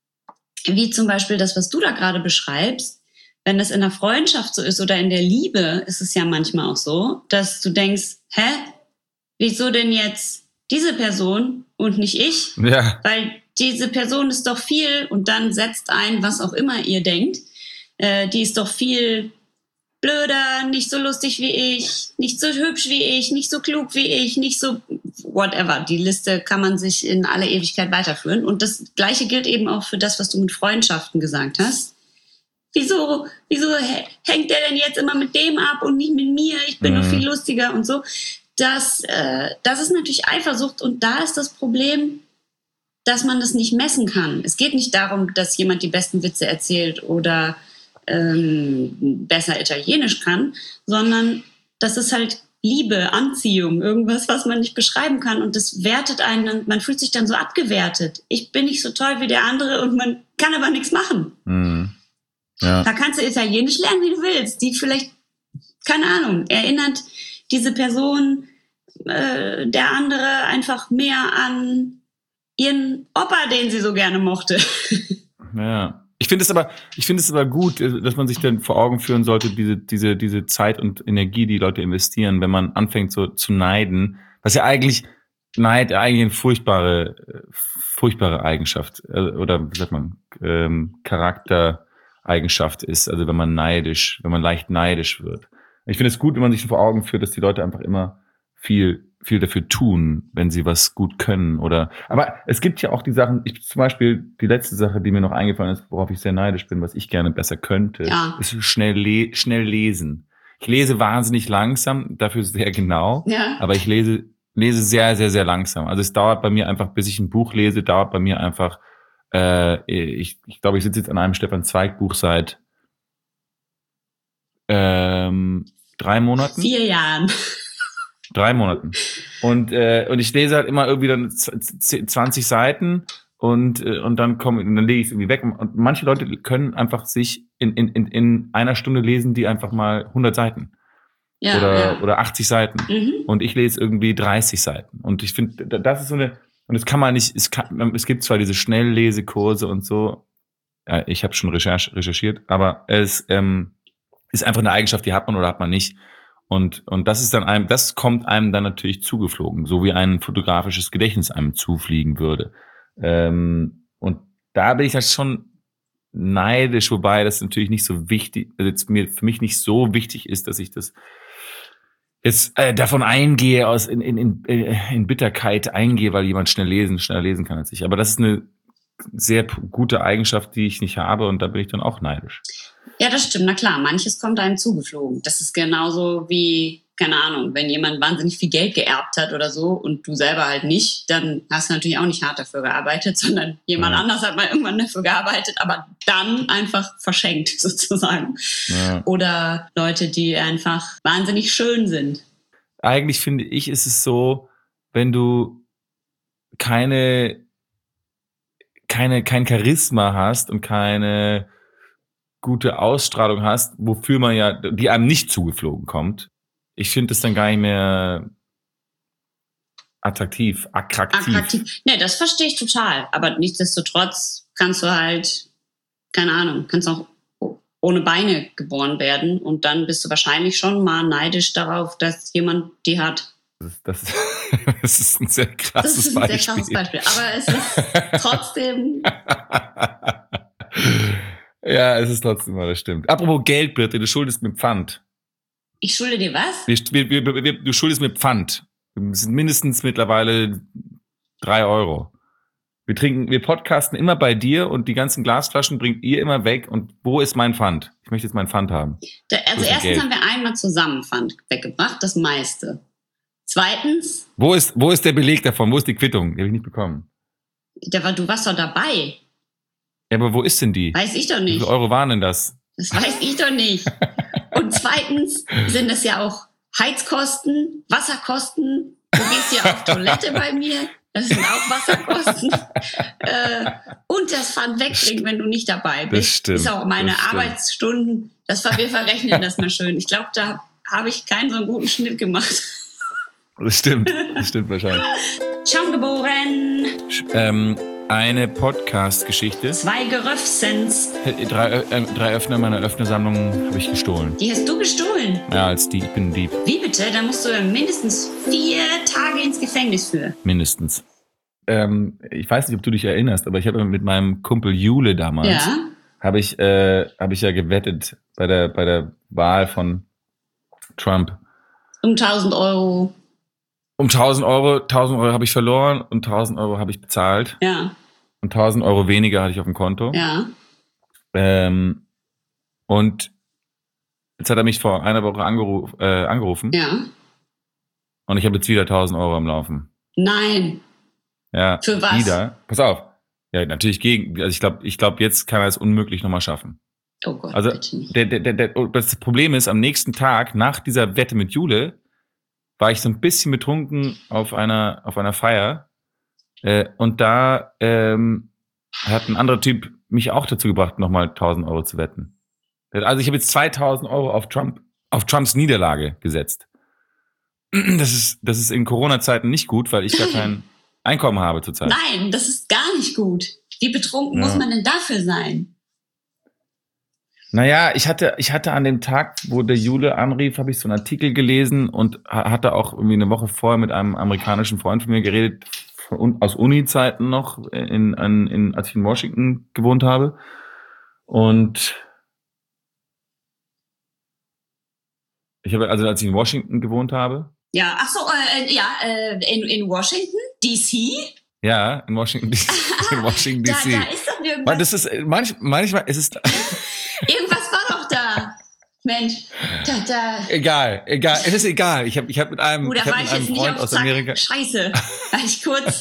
wie zum Beispiel das, was du da gerade beschreibst, wenn das in der Freundschaft so ist oder in der Liebe, ist es ja manchmal auch so, dass du denkst, hä, wieso denn jetzt diese Person und nicht ich? Ja. Weil diese Person ist doch viel, und dann setzt ein, was auch immer ihr denkt, äh, die ist doch viel blöder, nicht so lustig wie ich, nicht so hübsch wie ich, nicht so klug wie ich, nicht so whatever. Die Liste kann man sich in alle Ewigkeit weiterführen. Und das Gleiche gilt eben auch für das, was du mit Freundschaften gesagt hast. Wieso, wieso hängt der denn jetzt immer mit dem ab und nicht mit mir? Ich bin mhm. noch viel lustiger und so. Das, äh, das ist natürlich Eifersucht, und da ist das Problem, dass man das nicht messen kann. Es geht nicht darum, dass jemand die besten Witze erzählt oder ähm, besser Italienisch kann, sondern das ist halt Liebe, Anziehung, irgendwas, was man nicht beschreiben kann, und das wertet einen, man fühlt sich dann so abgewertet. Ich bin nicht so toll wie der andere und man kann aber nichts machen. Mhm. Ja. Da kannst du Italienisch lernen, wie du willst. Die vielleicht, keine Ahnung, erinnert diese Person, äh, der andere einfach mehr an ihren Opa, den sie so gerne mochte. Ja. Ich finde es aber, ich finde es aber gut, dass man sich dann vor Augen führen sollte, diese, diese, diese Zeit und Energie, die Leute investieren, wenn man anfängt so zu neiden, was ja eigentlich, Neid eigentlich eine furchtbare, furchtbare Eigenschaft, oder wie sagt man, ähm, Charaktereigenschaft ist, also wenn man neidisch, wenn man leicht neidisch wird. Ich finde es gut, wenn man sich vor Augen führt, dass die Leute einfach immer viel, viel dafür tun, wenn sie was gut können, oder, aber es gibt ja auch die Sachen, ich zum Beispiel, die letzte Sache, die mir noch eingefallen ist, worauf ich sehr neidisch bin, was ich gerne besser könnte, ja. ist schnell, le- schnell lesen. Ich lese wahnsinnig langsam, dafür sehr genau, ja. aber ich lese, lese sehr, sehr, sehr langsam. Also es dauert bei mir einfach, bis ich ein Buch lese, dauert bei mir einfach, äh, ich, ich glaube, ich sitze jetzt an einem Stefan Zweig Buch seit ähm, drei Monaten. Vier Jahren. Drei Monaten. Und äh, und ich lese halt immer irgendwie dann zwanzig Seiten und äh, und dann komme dann lege ich es irgendwie weg. Und manche Leute können einfach sich in in in in einer Stunde lesen, die einfach mal hundert Seiten. Ja, oder ja. oder achtzig Seiten. Mhm. Und ich lese irgendwie dreißig Seiten. Und ich finde, das ist so eine, und das kann man nicht, es kann, es gibt zwar diese Schnelllesekurse und so, ja, ich habe schon recherch, recherchiert, aber es ähm, ist einfach eine Eigenschaft, die hat man oder hat man nicht. Und und das ist dann einem, das kommt einem dann natürlich zugeflogen, so wie ein fotografisches Gedächtnis einem zufliegen würde. Ähm, und da bin ich halt schon neidisch, wobei das natürlich nicht so wichtig, also jetzt mir für mich nicht so wichtig ist, dass ich das jetzt äh, davon eingehe, aus in, in, in, in Bitterkeit eingehe, weil jemand schnell lesen, schneller lesen kann als ich. Aber das ist eine sehr gute Eigenschaft, die ich nicht habe, und da bin ich dann auch neidisch. Ja, das stimmt. Na klar, manches kommt einem zugeflogen. Das ist genauso wie, keine Ahnung, wenn jemand wahnsinnig viel Geld geerbt hat oder so und du selber halt nicht, dann hast du natürlich auch nicht hart dafür gearbeitet, sondern jemand ja. anders hat mal irgendwann dafür gearbeitet, aber dann einfach verschenkt sozusagen. Ja. Oder Leute, die einfach wahnsinnig schön sind. Eigentlich finde ich, ist es so, wenn du keine, keine, kein Charisma hast und keine gute Ausstrahlung hast, wofür man ja, die einem nicht zugeflogen kommt. Ich finde das dann gar nicht mehr attraktiv, attraktiv. Attraktiv. Ne, das verstehe ich total. Aber nichtsdestotrotz kannst du halt, keine Ahnung, kannst auch ohne Beine geboren werden, und dann bist du wahrscheinlich schon mal neidisch darauf, dass jemand die hat. Das, das, das ist ein sehr krasses Beispiel. Das ist ein sehr krasses Beispiel. Aber es ist trotzdem... Ja, es ist trotzdem mal, das stimmt. Apropos Geld, Birte, du schuldest mir Pfand. Ich schulde dir was? Wir, wir, wir, wir, du schuldest mir Pfand. Das sind mindestens mittlerweile drei Euro. Wir trinken, wir podcasten immer bei dir und die ganzen Glasflaschen bringt ihr immer weg. Und wo ist mein Pfand? Ich möchte jetzt meinen Pfand haben. Da, also erstens Geld? haben wir einmal zusammen Pfand weggebracht, das meiste. Zweitens. Wo ist, wo ist der Beleg davon? Wo ist die Quittung? Die habe ich nicht bekommen. Der war, du warst doch dabei. Ja, aber wo ist denn die? Weiß ich doch nicht. Wie viele Euro waren denn das? Das weiß ich doch nicht. Und zweitens sind es ja auch Heizkosten, Wasserkosten. Du gehst ja auf Toilette bei mir. Das sind auch Wasserkosten. äh, und das Pfand wegbringen, wenn du nicht dabei bist. Das stimmt. Ist auch meine das Arbeitsstunden. Das war, wir verrechnen das mal schön. Ich glaube, da habe ich keinen so einen guten Schnitt gemacht. Das stimmt. Das stimmt wahrscheinlich. Schon geboren. Ähm, eine Podcast-Geschichte. Zwei Geröffsens. Drei, äh, drei Öffner meiner Öffnersammlung habe ich gestohlen. Die hast du gestohlen? Ja, als Dieb. Ich bin ein Dieb. Wie bitte? Da musst du mindestens vier Tage ins Gefängnis für. Mindestens. Ähm, ich weiß nicht, ob du dich erinnerst, aber ich habe mit meinem Kumpel Jule damals, ja. habe ich, äh, hab ich ja gewettet bei der, bei der Wahl von Trump. Um tausend Euro. Um tausend Euro, tausend Euro habe ich verloren und tausend Euro habe ich bezahlt. Ja. Und tausend Euro weniger hatte ich auf dem Konto. Ja. Ähm, und jetzt hat er mich vor einer Woche angeruf, äh, angerufen. Ja. Und ich habe jetzt wieder tausend Euro am Laufen. Nein. Ja. Für was? Wieder. Pass auf. Ja, natürlich gegen. Also ich glaube, ich glaube, jetzt kann er es unmöglich nochmal schaffen. Oh Gott, also bitte nicht. Der, der, der, der, das Problem ist, am nächsten Tag nach dieser Wette mit Jule war ich so ein bisschen betrunken auf einer auf einer Feier äh, und da ähm, hat ein anderer Typ mich auch dazu gebracht, nochmal tausend Euro zu wetten. Also ich habe jetzt zweitausend Euro auf Trump auf Trumps Niederlage gesetzt. Das ist das ist in Corona-Zeiten nicht gut, weil ich gar kein Einkommen habe zurzeit. Nein, das ist gar nicht gut. Wie betrunken ja. muss man denn dafür sein? Naja, ich hatte, ich hatte an dem Tag, wo der Jule anrief, habe ich so einen Artikel gelesen und hatte auch irgendwie eine Woche vorher mit einem amerikanischen Freund von mir geredet, von, aus Uni-Zeiten noch, in, in, in, als ich in Washington gewohnt habe. Und ich habe, also als ich in Washington gewohnt habe. Ja, ach so, äh, ja, äh, in, in Washington, D C? Ja, in Washington, D C. In Washington, D C. Da, da ist doch irgendwas. Das ist, manch, manchmal, es ist... Irgendwas war doch da. Mensch, da, da. Egal, egal, es ist egal. Ich habe ich hab mit einem, uh, ich hab mit einem Freund aus Amerika. Scheiße, war ich kurz.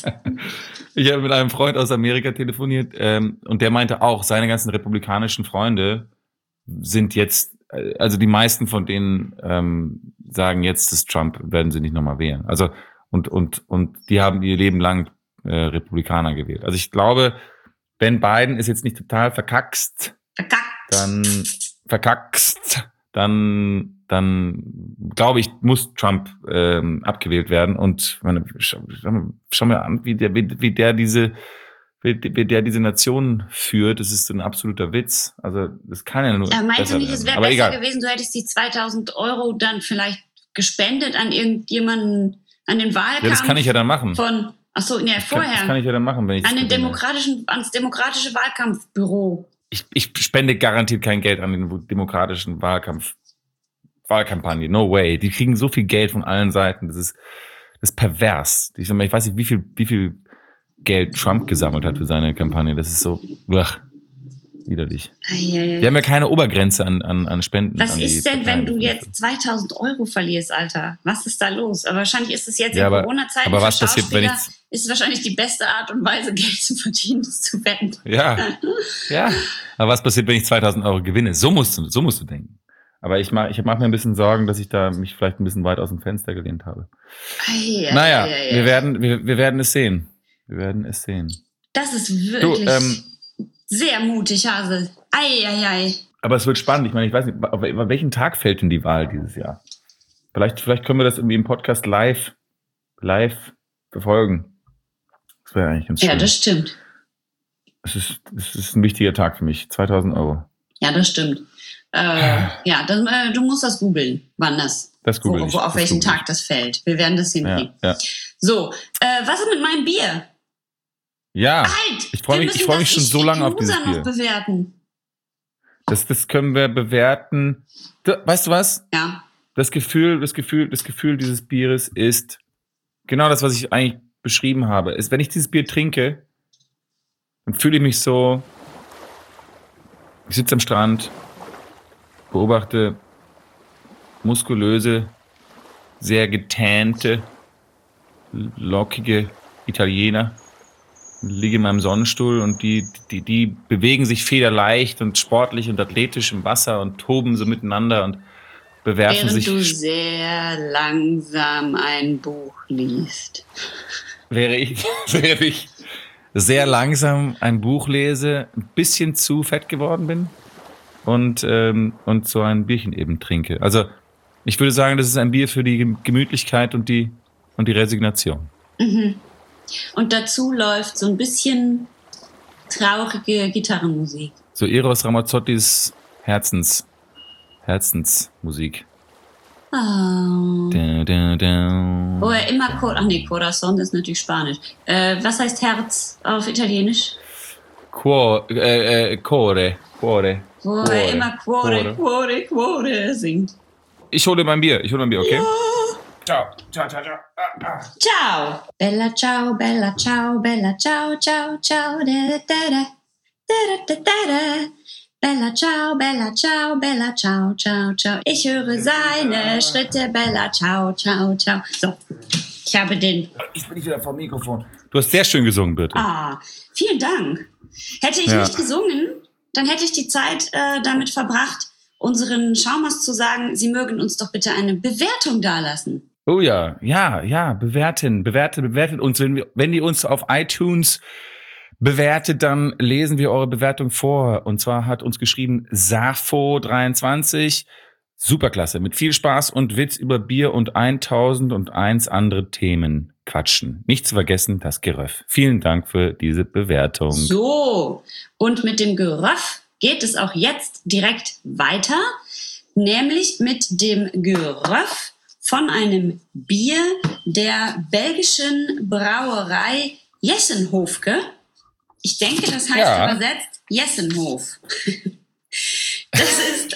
Ich habe mit einem Freund aus Amerika telefoniert ähm, und der meinte auch, seine ganzen republikanischen Freunde sind jetzt, also die meisten von denen ähm, sagen jetzt, dass Trump werden sie nicht nochmal wählen. Also und und und die haben ihr Leben lang äh, Republikaner gewählt. Also ich glaube, wenn Biden ist jetzt nicht total verkackst. Verkackt. Dann verkackst, dann, dann glaube ich, muss Trump ähm, abgewählt werden. Und meine, schau, schau mir an, wie der, wie, wie der diese, wie, wie der diese Nation führt. Das ist so ein absoluter Witz. Also das kann ja nur. Er meinte besser nicht, es wäre Aber besser egal. gewesen, du hättest die zweitausend Euro dann vielleicht gespendet an irgendjemanden, an den Wahlkampf. Ja, das kann ich ja dann machen. Von, ach so, ja, vorher. Das kann, das kann ich ja dann machen, wenn ich an den demokratischen, ans demokratische Wahlkampfbüro. Ich, ich spende garantiert kein Geld an den demokratischen Wahlkampf, Wahlkampagne. No way. Die kriegen so viel Geld von allen Seiten. Das ist, das ist pervers. Ich, ich weiß nicht, wie viel, wie viel Geld Trump gesammelt hat für seine Kampagne. Das ist so, ach, widerlich. Eieiei. Wir haben ja keine Obergrenze an, an, an Spenden. Was an ist denn, wenn du jetzt zweitausend Euro verlierst, Alter? Was ist da los? Aber wahrscheinlich ist es jetzt ja, in aber, Corona-Zeiten aber was für passiert, wenn ich ist wahrscheinlich die beste Art und Weise, Geld zu verdienen, das zu wetten. Ja, ja. Aber was passiert, wenn ich zweitausend Euro gewinne? So musst du, so musst du denken. Aber ich mach, ich mach mir ein bisschen Sorgen, dass ich da mich vielleicht ein bisschen weit aus dem Fenster gelehnt habe. Ei, ei, naja, ei, ei. wir werden, wir, wir werden es sehen. Wir werden es sehen. Das ist wirklich du, ähm, sehr mutig, Hase. Ei, ei, ei. Aber es wird spannend. Ich meine, ich weiß nicht, auf welchen Tag fällt denn die Wahl dieses Jahr? Vielleicht, vielleicht können wir das irgendwie im Podcast live, live verfolgen. Das wäre eigentlich ganz schön. Ja, das stimmt. Es ist, es ist ein wichtiger Tag für mich. zweitausend Euro. Ja, das stimmt. Äh, ja, das, äh, du musst das googeln, wann das, das google wo, wo, auf das welchen google Tag ich. das fällt. Wir werden das hinkriegen. Ja, ja. So, äh, was ist mit meinem Bier? Ja, halt, ich freue mich, ich freu mich schon so lange auf dieses Bier. Noch bewerten. Das, das können wir bewerten. Weißt du was? Ja. Das Gefühl, das Gefühl, das Gefühl dieses Bieres ist genau das, was ich eigentlich beschrieben habe. Ist, wenn ich dieses Bier trinke, dann fühle ich mich so, ich sitze am Strand, beobachte muskulöse, sehr getänte, lockige Italiener, liege in meinem Sonnenstuhl und die, die, die bewegen sich federleicht und sportlich und athletisch im Wasser und toben so miteinander und bewerfen Während sich. du sehr langsam ein Buch liest. Wäre ich, wäre ich sehr langsam ein Buch lese, ein bisschen zu fett geworden bin und, ähm, und so ein Bierchen eben trinke. Also ich würde sagen, das ist ein Bier für die Gemütlichkeit und die, und die Resignation. Mhm. Und dazu läuft so ein bisschen traurige Gitarrenmusik. So Eros Ramazzottis Herzens, Herzensmusik. Oh. Da, da, da. Wo er immer, Cor- ach nee, Corazon ist natürlich Spanisch. Äh, was heißt Herz auf Italienisch? Cuore, äh, äh, Core, Cuore. Wo er immer Cuore, Cuore, Cuore singt. Ich hole mein Bier, ich hole mein Bier, okay? Ja. Ciao, ciao, ciao, ciao. Ah, ah. Ciao. Bella ciao, bella ciao, bella ciao, ciao, ciao. Da, da, da, da, da, da, da. Bella ciao, bella ciao, bella ciao, ciao, ciao. Ich höre seine Schritte, Bella ciao, ciao, ciao. So, ich habe den... Ich bin nicht wieder vom Mikrofon. Du hast sehr schön gesungen, Birte. Ah, vielen Dank. Hätte ich Ja. nicht gesungen, dann hätte ich die Zeit äh, damit verbracht, unseren Schaumers zu sagen, sie mögen uns doch bitte eine Bewertung dalassen. Oh ja, ja, ja, bewerten, bewertet, bewertet uns. Wenn, wir, wenn ihr uns auf iTunes bewertet, dann lesen wir eure Bewertung vor. Und zwar hat uns geschrieben Safo dreiundzwanzig. Superklasse, mit viel Spaß und Witz über Bier und eintausendeins andere Themen quatschen. Nicht zu vergessen, das Geröff. Vielen Dank für diese Bewertung. So, und mit dem Geröff geht es auch jetzt direkt weiter, nämlich mit dem Geröff von einem Bier der belgischen Brauerei Jessenhofke. Ich denke, das heißt Ja. übersetzt Jessenhof. Das ist,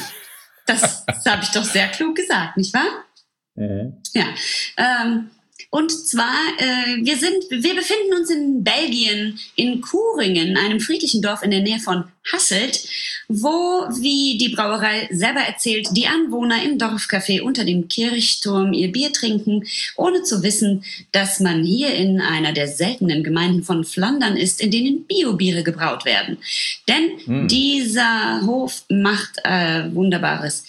das, das habe ich doch sehr klug gesagt, nicht wahr? Mhm. Ja, ähm, und zwar, äh, wir sind, wir befinden uns in Belgien, in Kuringen, einem friedlichen Dorf in der Nähe von Hasselt, wo, wie die Brauerei selber erzählt, die Anwohner im Dorfcafé unter dem Kirchturm ihr Bier trinken, ohne zu wissen, dass man hier in einer der seltenen Gemeinden von Flandern ist, in denen Biobiere gebraut werden. Denn Hm. dieser Hof macht äh, wunderbares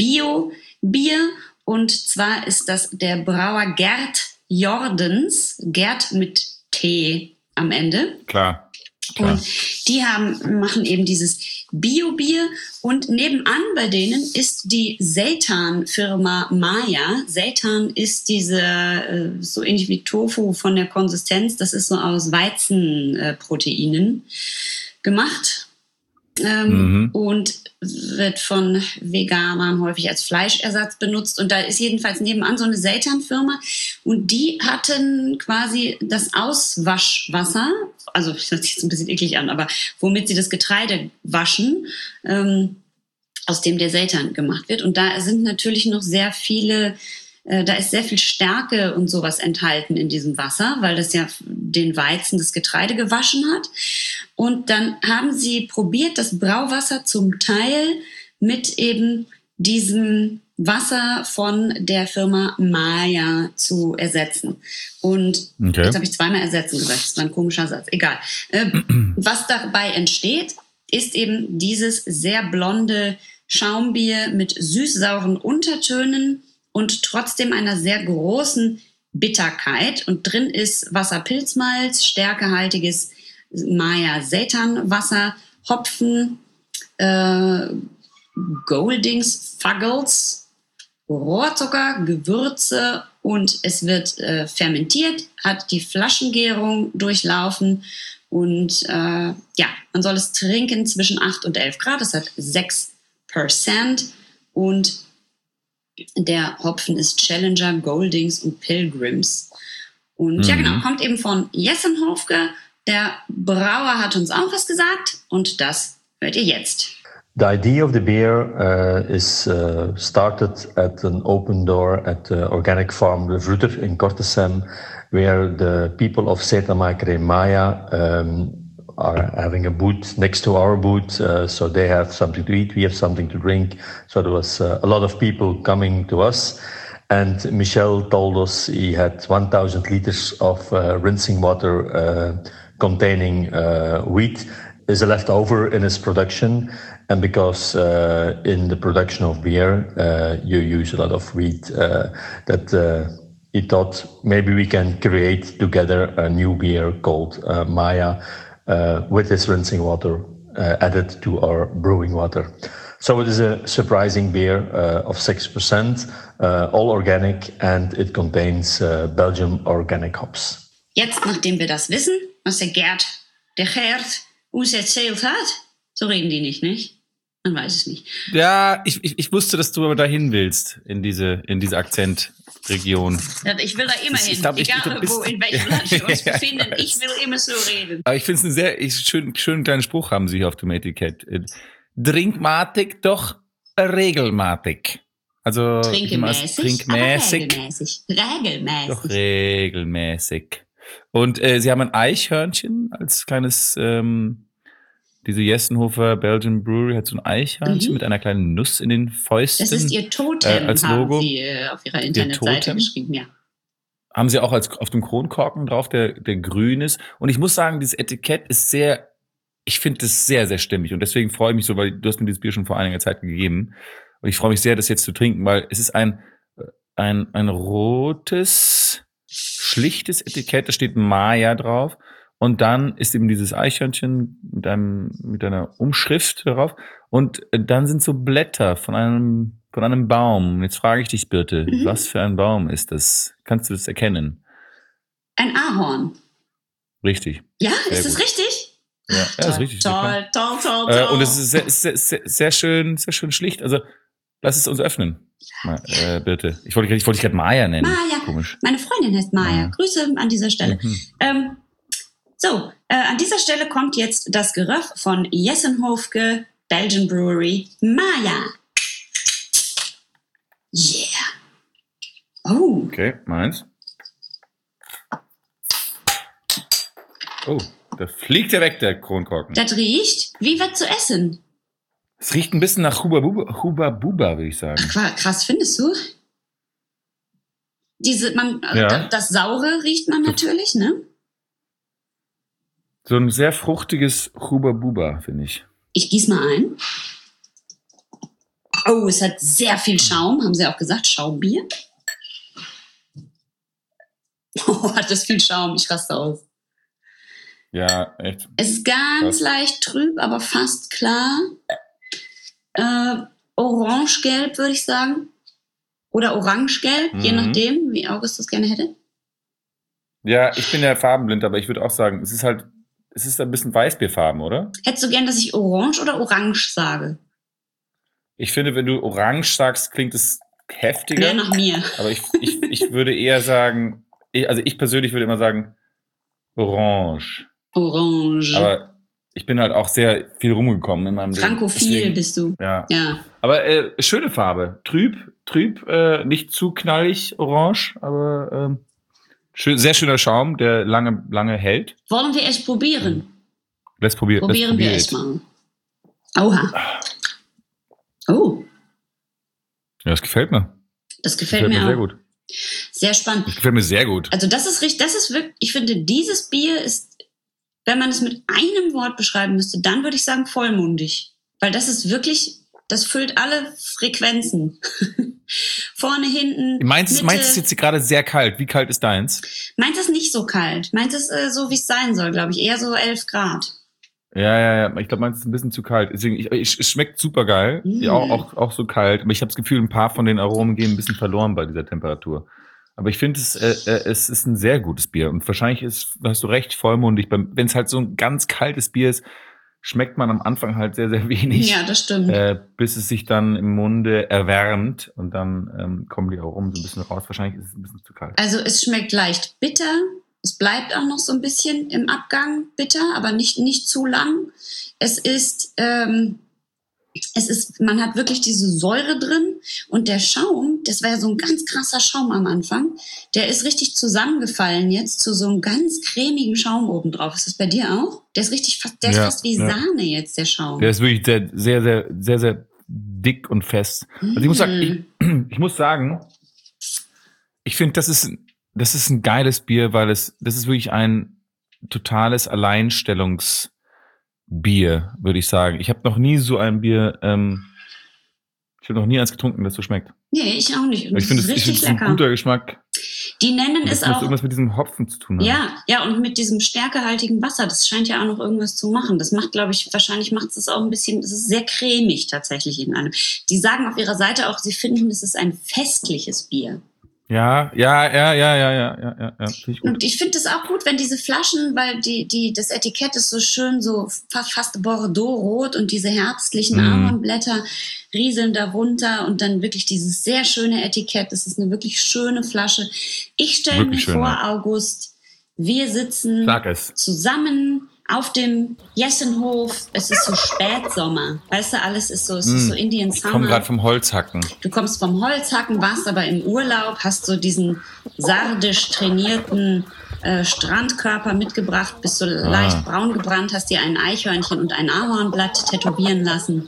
Bio-Bier, und zwar ist das der Brauer Gert Jordens, Gert mit T am Ende. Klar. Klar. Und die haben, machen eben dieses Bio-Bier, und nebenan bei denen ist die Seitan-Firma Maya. Seitan ist diese, äh, so ähnlich wie Tofu von der Konsistenz, das ist so aus Weizenproteinen gemacht. Ähm, Mhm. und wird von Veganern häufig als Fleischersatz benutzt. Und da ist jedenfalls nebenan so eine Seitan-Firma, und die hatten quasi das Auswaschwasser, also das hört sich jetzt ein bisschen eklig an, aber womit sie das Getreide waschen, ähm, aus dem der Seitan gemacht wird. Und da sind natürlich noch sehr viele, äh, da ist sehr viel Stärke und sowas enthalten in diesem Wasser, weil das ja den Weizen, das Getreide gewaschen hat. Und dann haben sie probiert, das Brauwasser zum Teil mit eben diesem Wasser von der Firma Maya zu ersetzen. Und Okay. jetzt habe ich zweimal ersetzen gesagt, das war ein komischer Satz, egal. Äh, was dabei entsteht, ist eben dieses sehr blonde Schaumbier mit süß-sauren Untertönen und trotzdem einer sehr großen Bitterkeit. Und drin ist Wasserpilzmalz, stärkehaltiges Maya-Seitan-Wasser, Hopfen, äh, Goldings, Fuggles, Rohrzucker, Gewürze, und es wird äh, fermentiert, hat die Flaschengärung durchlaufen, und äh, ja, man soll es trinken zwischen acht und elf Grad, es hat sechs Prozent, und der Hopfen ist Challenger, Goldings und Pilgrims. Und ja, Mhm. genau, kommt eben von Jessenhofke. Der Brauer hat uns auch was gesagt, und das hört ihr jetzt. The idea of the beer uh, is uh, started at an open door at the organic farm De Vrutter in Kortesem, where the people of Seitan Maya um, are having a booth next to our booth, uh, so they have something to eat, we have something to drink. So there was uh, a lot of people coming to us. And Michel told us he had one thousand liters of uh, rinsing water uh, containing uh, wheat is left over in his production. And because uh, in the production of beer, uh, you use a lot of wheat, uh, that uh, he thought maybe we can create together a new beer called uh, Maya uh, with this rinsing water uh, added to our brewing water. So it is a surprising beer uh, of six percent, uh, all organic, and it contains uh, Belgium organic hops. Jetzt, nachdem wir das wissen, was der Gerd, der Gerd uns erzählt hat, so reden die nicht, nicht? Man weiß es nicht. Ja, ich, ich, ich wusste, dass du aber dahin willst, in diese, in diese Akzentregion. Ja, ich will da immer hin, ich glaub, ich, egal ich, wo, in welchem Land wir uns befinden. Ich will immer so reden. Aber ich finde es einen sehr ich, schönen, schönen kleinen Spruch haben sie hier auf dem Etikett. Drinkmatig, doch regelmatig. Also Trinkmäßig, trinkmäßig, aber regelmäßig. Regelmäßig. Doch regelmäßig. Und äh, sie haben ein Eichhörnchen als kleines, ähm, diese Jessenhofer Belgian Brewery hat so ein Eichhörnchen mhm. mit einer kleinen Nuss in den Fäusten. Das ist ihr Totem, äh, als Logo. haben sie äh, auf ihrer Internetseite geschrieben, ja. Haben sie auch als auf dem Kronkorken drauf, der, der grün ist. Und ich muss sagen, dieses Etikett ist sehr, ich finde das sehr, sehr stimmig. Und deswegen freue ich mich so, weil du hast mir dieses Bier schon vor einiger Zeit gegeben. Und ich freue mich sehr, das jetzt zu trinken, weil es ist ein, ein, ein rotes, schlichtes Etikett, da steht Maya drauf. Und dann ist eben dieses Eichhörnchen mit einem, mit einer Umschrift darauf. Und dann sind so Blätter von einem, von einem Baum. Und jetzt frage ich dich, Birte, mhm. was für ein Baum ist das? Kannst du das erkennen? Ein Ahorn. Richtig. Ja, ist gut. Das richtig? Ja, ja toll, ist richtig. Toll, toll, toll, toll. Äh, und es ist sehr, sehr, sehr, sehr schön, sehr schön schlicht. Also, lass es uns öffnen. Mal, äh, bitte. Ich wollte, ich wollte dich gerade Maya nennen. Maya. Komisch. Meine Freundin heißt Maya. Ja. Grüße an dieser Stelle. Mhm. Ähm, so, äh, an dieser Stelle kommt jetzt das Geröff von Jessenhofke Belgian Brewery Maya. Yeah. Oh. Okay, meins. Oh, da fliegt er weg, der Kronkorken. Das riecht wie was zu essen. Es riecht ein bisschen nach Huba Buba, Huba Buba, würde ich sagen. Ach, krass, findest du? Diese, man, ja. Das Saure riecht man natürlich, ne? So ein sehr fruchtiges Huba Buba, finde ich. Ich gieß mal ein. Oh, es hat sehr viel Schaum, haben sie auch gesagt, Schaumbier. Oh, hat das viel Schaum, ich raste aus. Ja, echt. Es ist ganz Krass. leicht trüb, aber fast klar. Äh, orange-gelb, würde ich sagen. Oder orange-gelb, mhm. je nachdem, wie August das gerne hätte. Ja, ich bin ja farbenblind, aber ich würde auch sagen, es ist halt, es ist ein bisschen Weißbierfarben, oder? Hättest du gern, dass ich orange oder orange sage? Ich finde, wenn du orange sagst, klingt es heftiger. Mehr nach mir. Aber ich, ich, ich würde eher sagen, ich, also ich persönlich würde immer sagen, orange. Orange. Aber ich bin halt auch sehr viel rumgekommen in meinem Leben. Frankophil Deswegen, bist du. Ja. ja. Aber äh, schöne Farbe. Trüb, trüb, äh, nicht zu knallig orange, aber ähm, schön, sehr schöner Schaum, der lange, lange hält. Wollen wir es probieren? Lass probieren. Probieren probier wir es mal. Oha. Oh. Ja, das gefällt mir. Das gefällt, gefällt mir, mir auch. sehr gut. Sehr spannend. Das gefällt mir sehr gut. Also das ist richtig, das ist wirklich, ich finde, dieses Bier ist, wenn man es mit einem Wort beschreiben müsste, dann würde ich sagen vollmundig. Weil das ist wirklich, das füllt alle Frequenzen. Vorne, hinten, Meins, meins ist jetzt gerade sehr kalt. Wie kalt ist deins? Meins ist nicht so kalt. Meins ist äh, so, wie es sein soll, glaube ich. Eher so elf Grad. Ja, ja, ja. Ich glaube, meins ist ein bisschen zu kalt. Deswegen, ich, ich, es schmeckt super geil. Mm. Ja, auch, auch, auch so kalt. Aber ich habe das Gefühl, ein paar von den Aromen gehen ein bisschen verloren bei dieser Temperatur. Aber ich finde, es, äh, es ist ein sehr gutes Bier. Und wahrscheinlich ist, hast du recht, vollmundig. Wenn es halt so ein ganz kaltes Bier ist, schmeckt man am Anfang halt sehr, sehr wenig. Ja, das stimmt. Äh, bis es sich dann im Munde erwärmt. Und dann ähm, kommen die Aromen so ein bisschen raus. Wahrscheinlich ist es ein bisschen zu kalt. Also es schmeckt leicht bitter. Es bleibt auch noch so ein bisschen im Abgang bitter, aber nicht, nicht zu lang. Es ist, ähm, es ist, man hat wirklich diese Säure drin und der Schaum, das war ja so ein ganz krasser Schaum am Anfang, der ist richtig zusammengefallen jetzt zu so einem ganz cremigen Schaum obendrauf. Ist das bei dir auch? Der ist richtig fast, der ist Ja, fast wie ja. Sahne jetzt, der Schaum. Der ist wirklich sehr, sehr, sehr, sehr, sehr dick und fest. Also ich muss sagen, ich, ich muss sagen, ich finde, das ist, das ist ein geiles Bier, weil es, das ist wirklich ein totales Alleinstellungsbier, würde ich sagen. Ich habe noch nie so ein Bier, ähm, ich habe noch nie eins getrunken, das so schmeckt. Nee, ich auch nicht. Und Ich finde, das es ist ich richtig finde, es ist ein lecker. guter Geschmack. Die nennen Das es muss auch, irgendwas mit diesem Hopfen zu tun haben. ja, ja, und mit diesem stärkehaltigen Wasser, das scheint ja auch noch irgendwas zu machen. Das macht, glaube ich, wahrscheinlich macht es auch ein bisschen, es ist sehr cremig tatsächlich in einem. Die sagen auf ihrer Seite auch, sie finden, es ist ein festliches Bier. Ja, ja, ja, ja, ja, ja, ja, ja, ja. Finde ich gut. Und ich finde es auch gut, wenn diese Flaschen, weil die, die, das Etikett ist so schön, so fast, fast Bordeaux-rot und diese herbstlichen Mm. Ahornblätter rieseln darunter und dann wirklich dieses sehr schöne Etikett. Das ist eine wirklich schöne Flasche. Ich stelle mir Wirklich schön, vor, ja. August, wir sitzen Sag es. zusammen auf dem Jessenhof. Es ist so Spätsommer. Weißt du, alles ist so, es ist so Indian Ich komme Summer. gerade vom Holzhacken. Du kommst vom Holzhacken, warst aber im Urlaub, hast so diesen sardisch trainierten äh, Strandkörper mitgebracht, bist so Ah. leicht braun gebrannt, hast dir ein Eichhörnchen und ein Ahornblatt tätowieren lassen.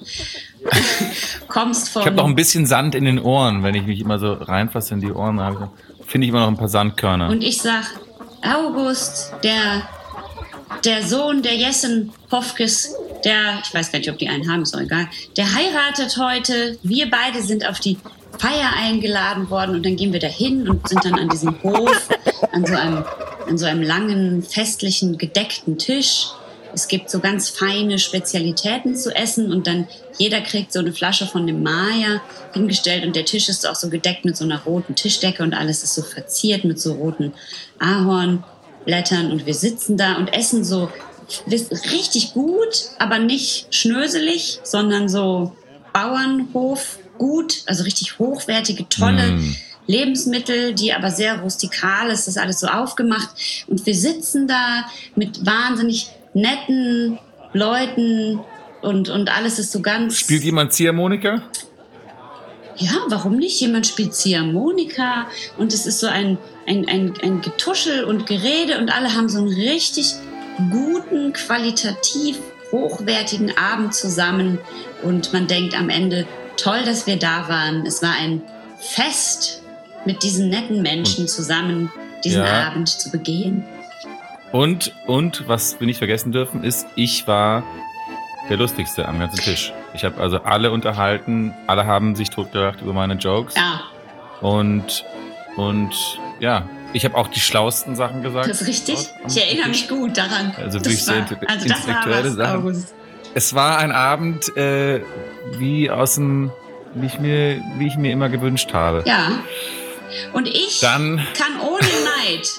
Kommst vom... Ich habe noch ein bisschen Sand in den Ohren, wenn ich mich immer so reinfasse in die Ohren, da hab ich- finde ich immer noch ein paar Sandkörner. Und ich sag, August, der, der Sohn der Jessen Hofkes, der, ich weiß gar nicht, ob die einen haben, ist auch egal, der heiratet heute. Wir beide sind auf die Feier eingeladen worden und dann gehen wir dahin und sind dann an diesem Hof, an so einem, an so einem langen, festlichen, gedeckten Tisch. Es gibt so ganz feine Spezialitäten zu essen und dann jeder kriegt so eine Flasche von dem Maya hingestellt und der Tisch ist auch so gedeckt mit so einer roten Tischdecke und alles ist so verziert mit so roten Ahornblättern und wir sitzen da und essen so richtig gut, aber nicht schnöselig, sondern so Bauernhof gut, also richtig hochwertige, tolle Mm. Lebensmittel, die aber sehr rustikal ist, das ist alles so aufgemacht und wir sitzen da mit wahnsinnig netten Leuten und, und alles ist so ganz... Spielt jemand Ziehharmonika? Ja, warum nicht? Jemand spielt Ziehharmonika und es ist so ein, ein, ein, ein Getuschel und Gerede und alle haben so einen richtig guten, qualitativ hochwertigen Abend zusammen und man denkt am Ende, toll, dass wir da waren. Es war ein Fest, mit diesen netten Menschen zusammen diesen Ja. Abend zu begehen. Und, und, was wir nicht vergessen dürfen, ist, ich war der Lustigste am ganzen Tisch. Ich habe also alle unterhalten, alle haben sich totgelacht über meine Jokes. Ja, Und, und, ja, ich habe auch die schlausten Sachen gesagt. das ist richtig. Dort am Ich erinnere Tisch. mich gut daran. Also Das wirklich sehr war- inte- also das war intellektuelle was, Sachen. August. Es war ein Abend, äh, wie aus dem, wie ich mir, wie ich mir immer gewünscht habe. Ja. Und ich Dann, kann ohne Neid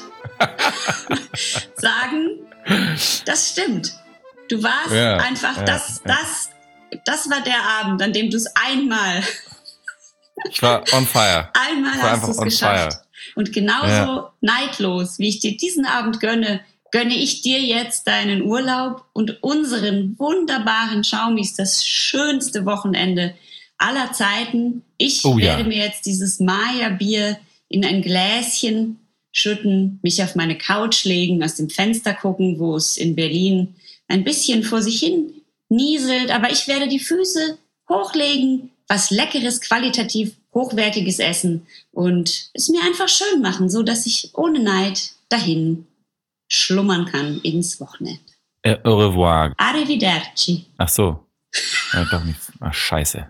sagen, das stimmt. Du warst Ja, einfach, ja, das, ja. das, das war der Abend, an dem du es einmal, ich war on fire. einmal Ich war hast einfach du es on geschafft. fire. Und genauso Ja. neidlos, wie ich dir diesen Abend gönne, gönne ich dir jetzt deinen Urlaub und unseren wunderbaren Schaumis das schönste Wochenende aller Zeiten. Ich Oh ja. werde mir jetzt dieses Maya-Bier in ein Gläschen schütten, mich auf meine Couch legen, aus dem Fenster gucken, wo es in Berlin ein bisschen vor sich hin nieselt. Aber ich werde die Füße hochlegen, was Leckeres, qualitativ hochwertiges essen und es mir einfach schön machen, so dass ich ohne Neid dahin schlummern kann ins Wochenende. Äh, au revoir. Arrivederci. Ach so. Ja, doch nicht. Ach, scheiße.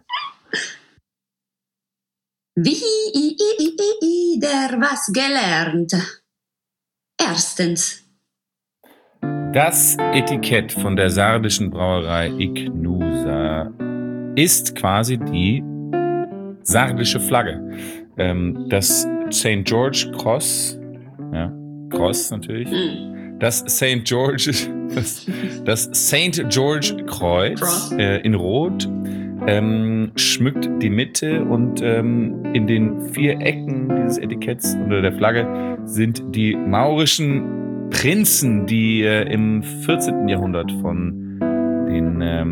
Wieder was gelernt. Erstens. Das Etikett von der sardischen Brauerei Ignusa ist quasi die sardische Flagge. Ähm, das Saint George Cross, ja, Cross natürlich, Hm. das Saint George, das, das Saint George Kreuz Cross. äh, in Rot ähm, schmückt die Mitte und ähm, in den vier Ecken dieses Etiketts unter der Flagge sind die maurischen Prinzen, die äh, im vierzehnten Jahrhundert von den ähm,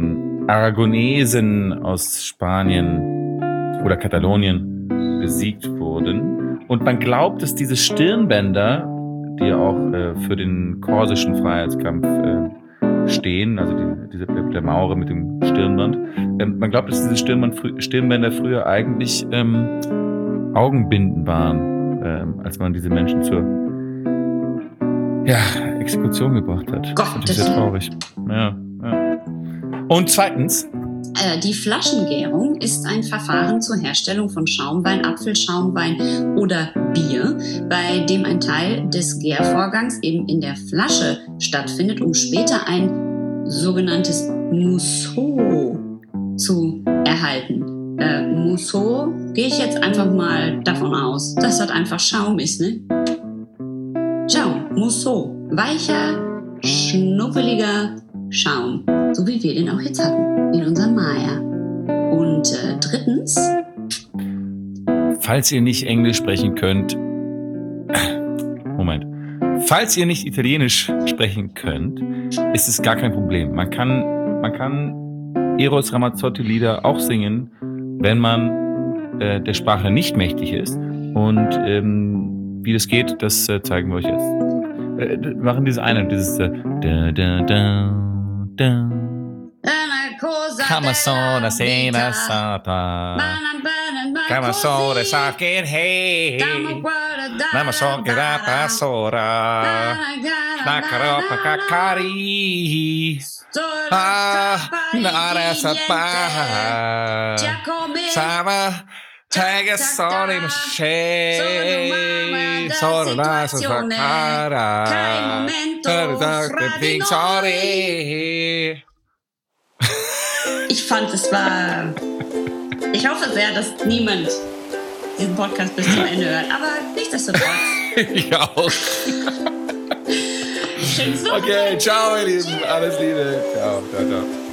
Aragonesen aus Spanien oder Katalonien besiegt wurden. Und man glaubt, dass diese Stirnbänder, die ja auch äh, für den korsischen Freiheitskampf äh, stehen, also die, diese, der Maurer mit dem Stirnband, ähm, man glaubt, dass diese Stirnband, frü- Stirnbänder früher eigentlich ähm, Augenbinden waren, ähm, als man diese Menschen zur ja, Exekution gebracht hat. Gott, das ist natürlich sehr traurig. Ja, ja. Und zweitens, Äh, die Flaschengärung ist ein Verfahren zur Herstellung von Schaumwein, Apfelschaumwein oder Bier, bei dem ein Teil des Gärvorgangs eben in der Flasche stattfindet, um später ein sogenanntes Mousseau zu erhalten. Äh, Mousseau gehe ich jetzt einfach mal davon aus, dass das einfach Schaum ist, ne? Schaum, Mousseau, weicher, schnuppeliger Schaum, so wie wir den auch jetzt hatten in unserem Maya. Und äh, drittens, falls ihr nicht Englisch sprechen könnt, Moment, falls ihr nicht Italienisch sprechen könnt, ist es gar kein Problem. Man kann, man kann Eros Ramazzotti-Lieder auch singen, wenn man äh, der Sprache nicht mächtig ist. Und ähm, wie das geht, das äh, zeigen wir euch jetzt. Äh, wir machen diese eine, dieses äh, da da da da. Come so da sera sata. Come so da sa che hey. Come so che da pasora. Na caropa cacari. Ah, na sa pa. Sama Tega sorry mashe. Sorry la sa cara. Sorry. ich fand, es war... Ich hoffe sehr, dass niemand diesen Podcast bis zum Ende hört, aber nichtsdestotrotz. Ich auch. Schönes Wochenende. Okay, ciao ihr Lieben. Alles Liebe. Ciao, ciao, ciao.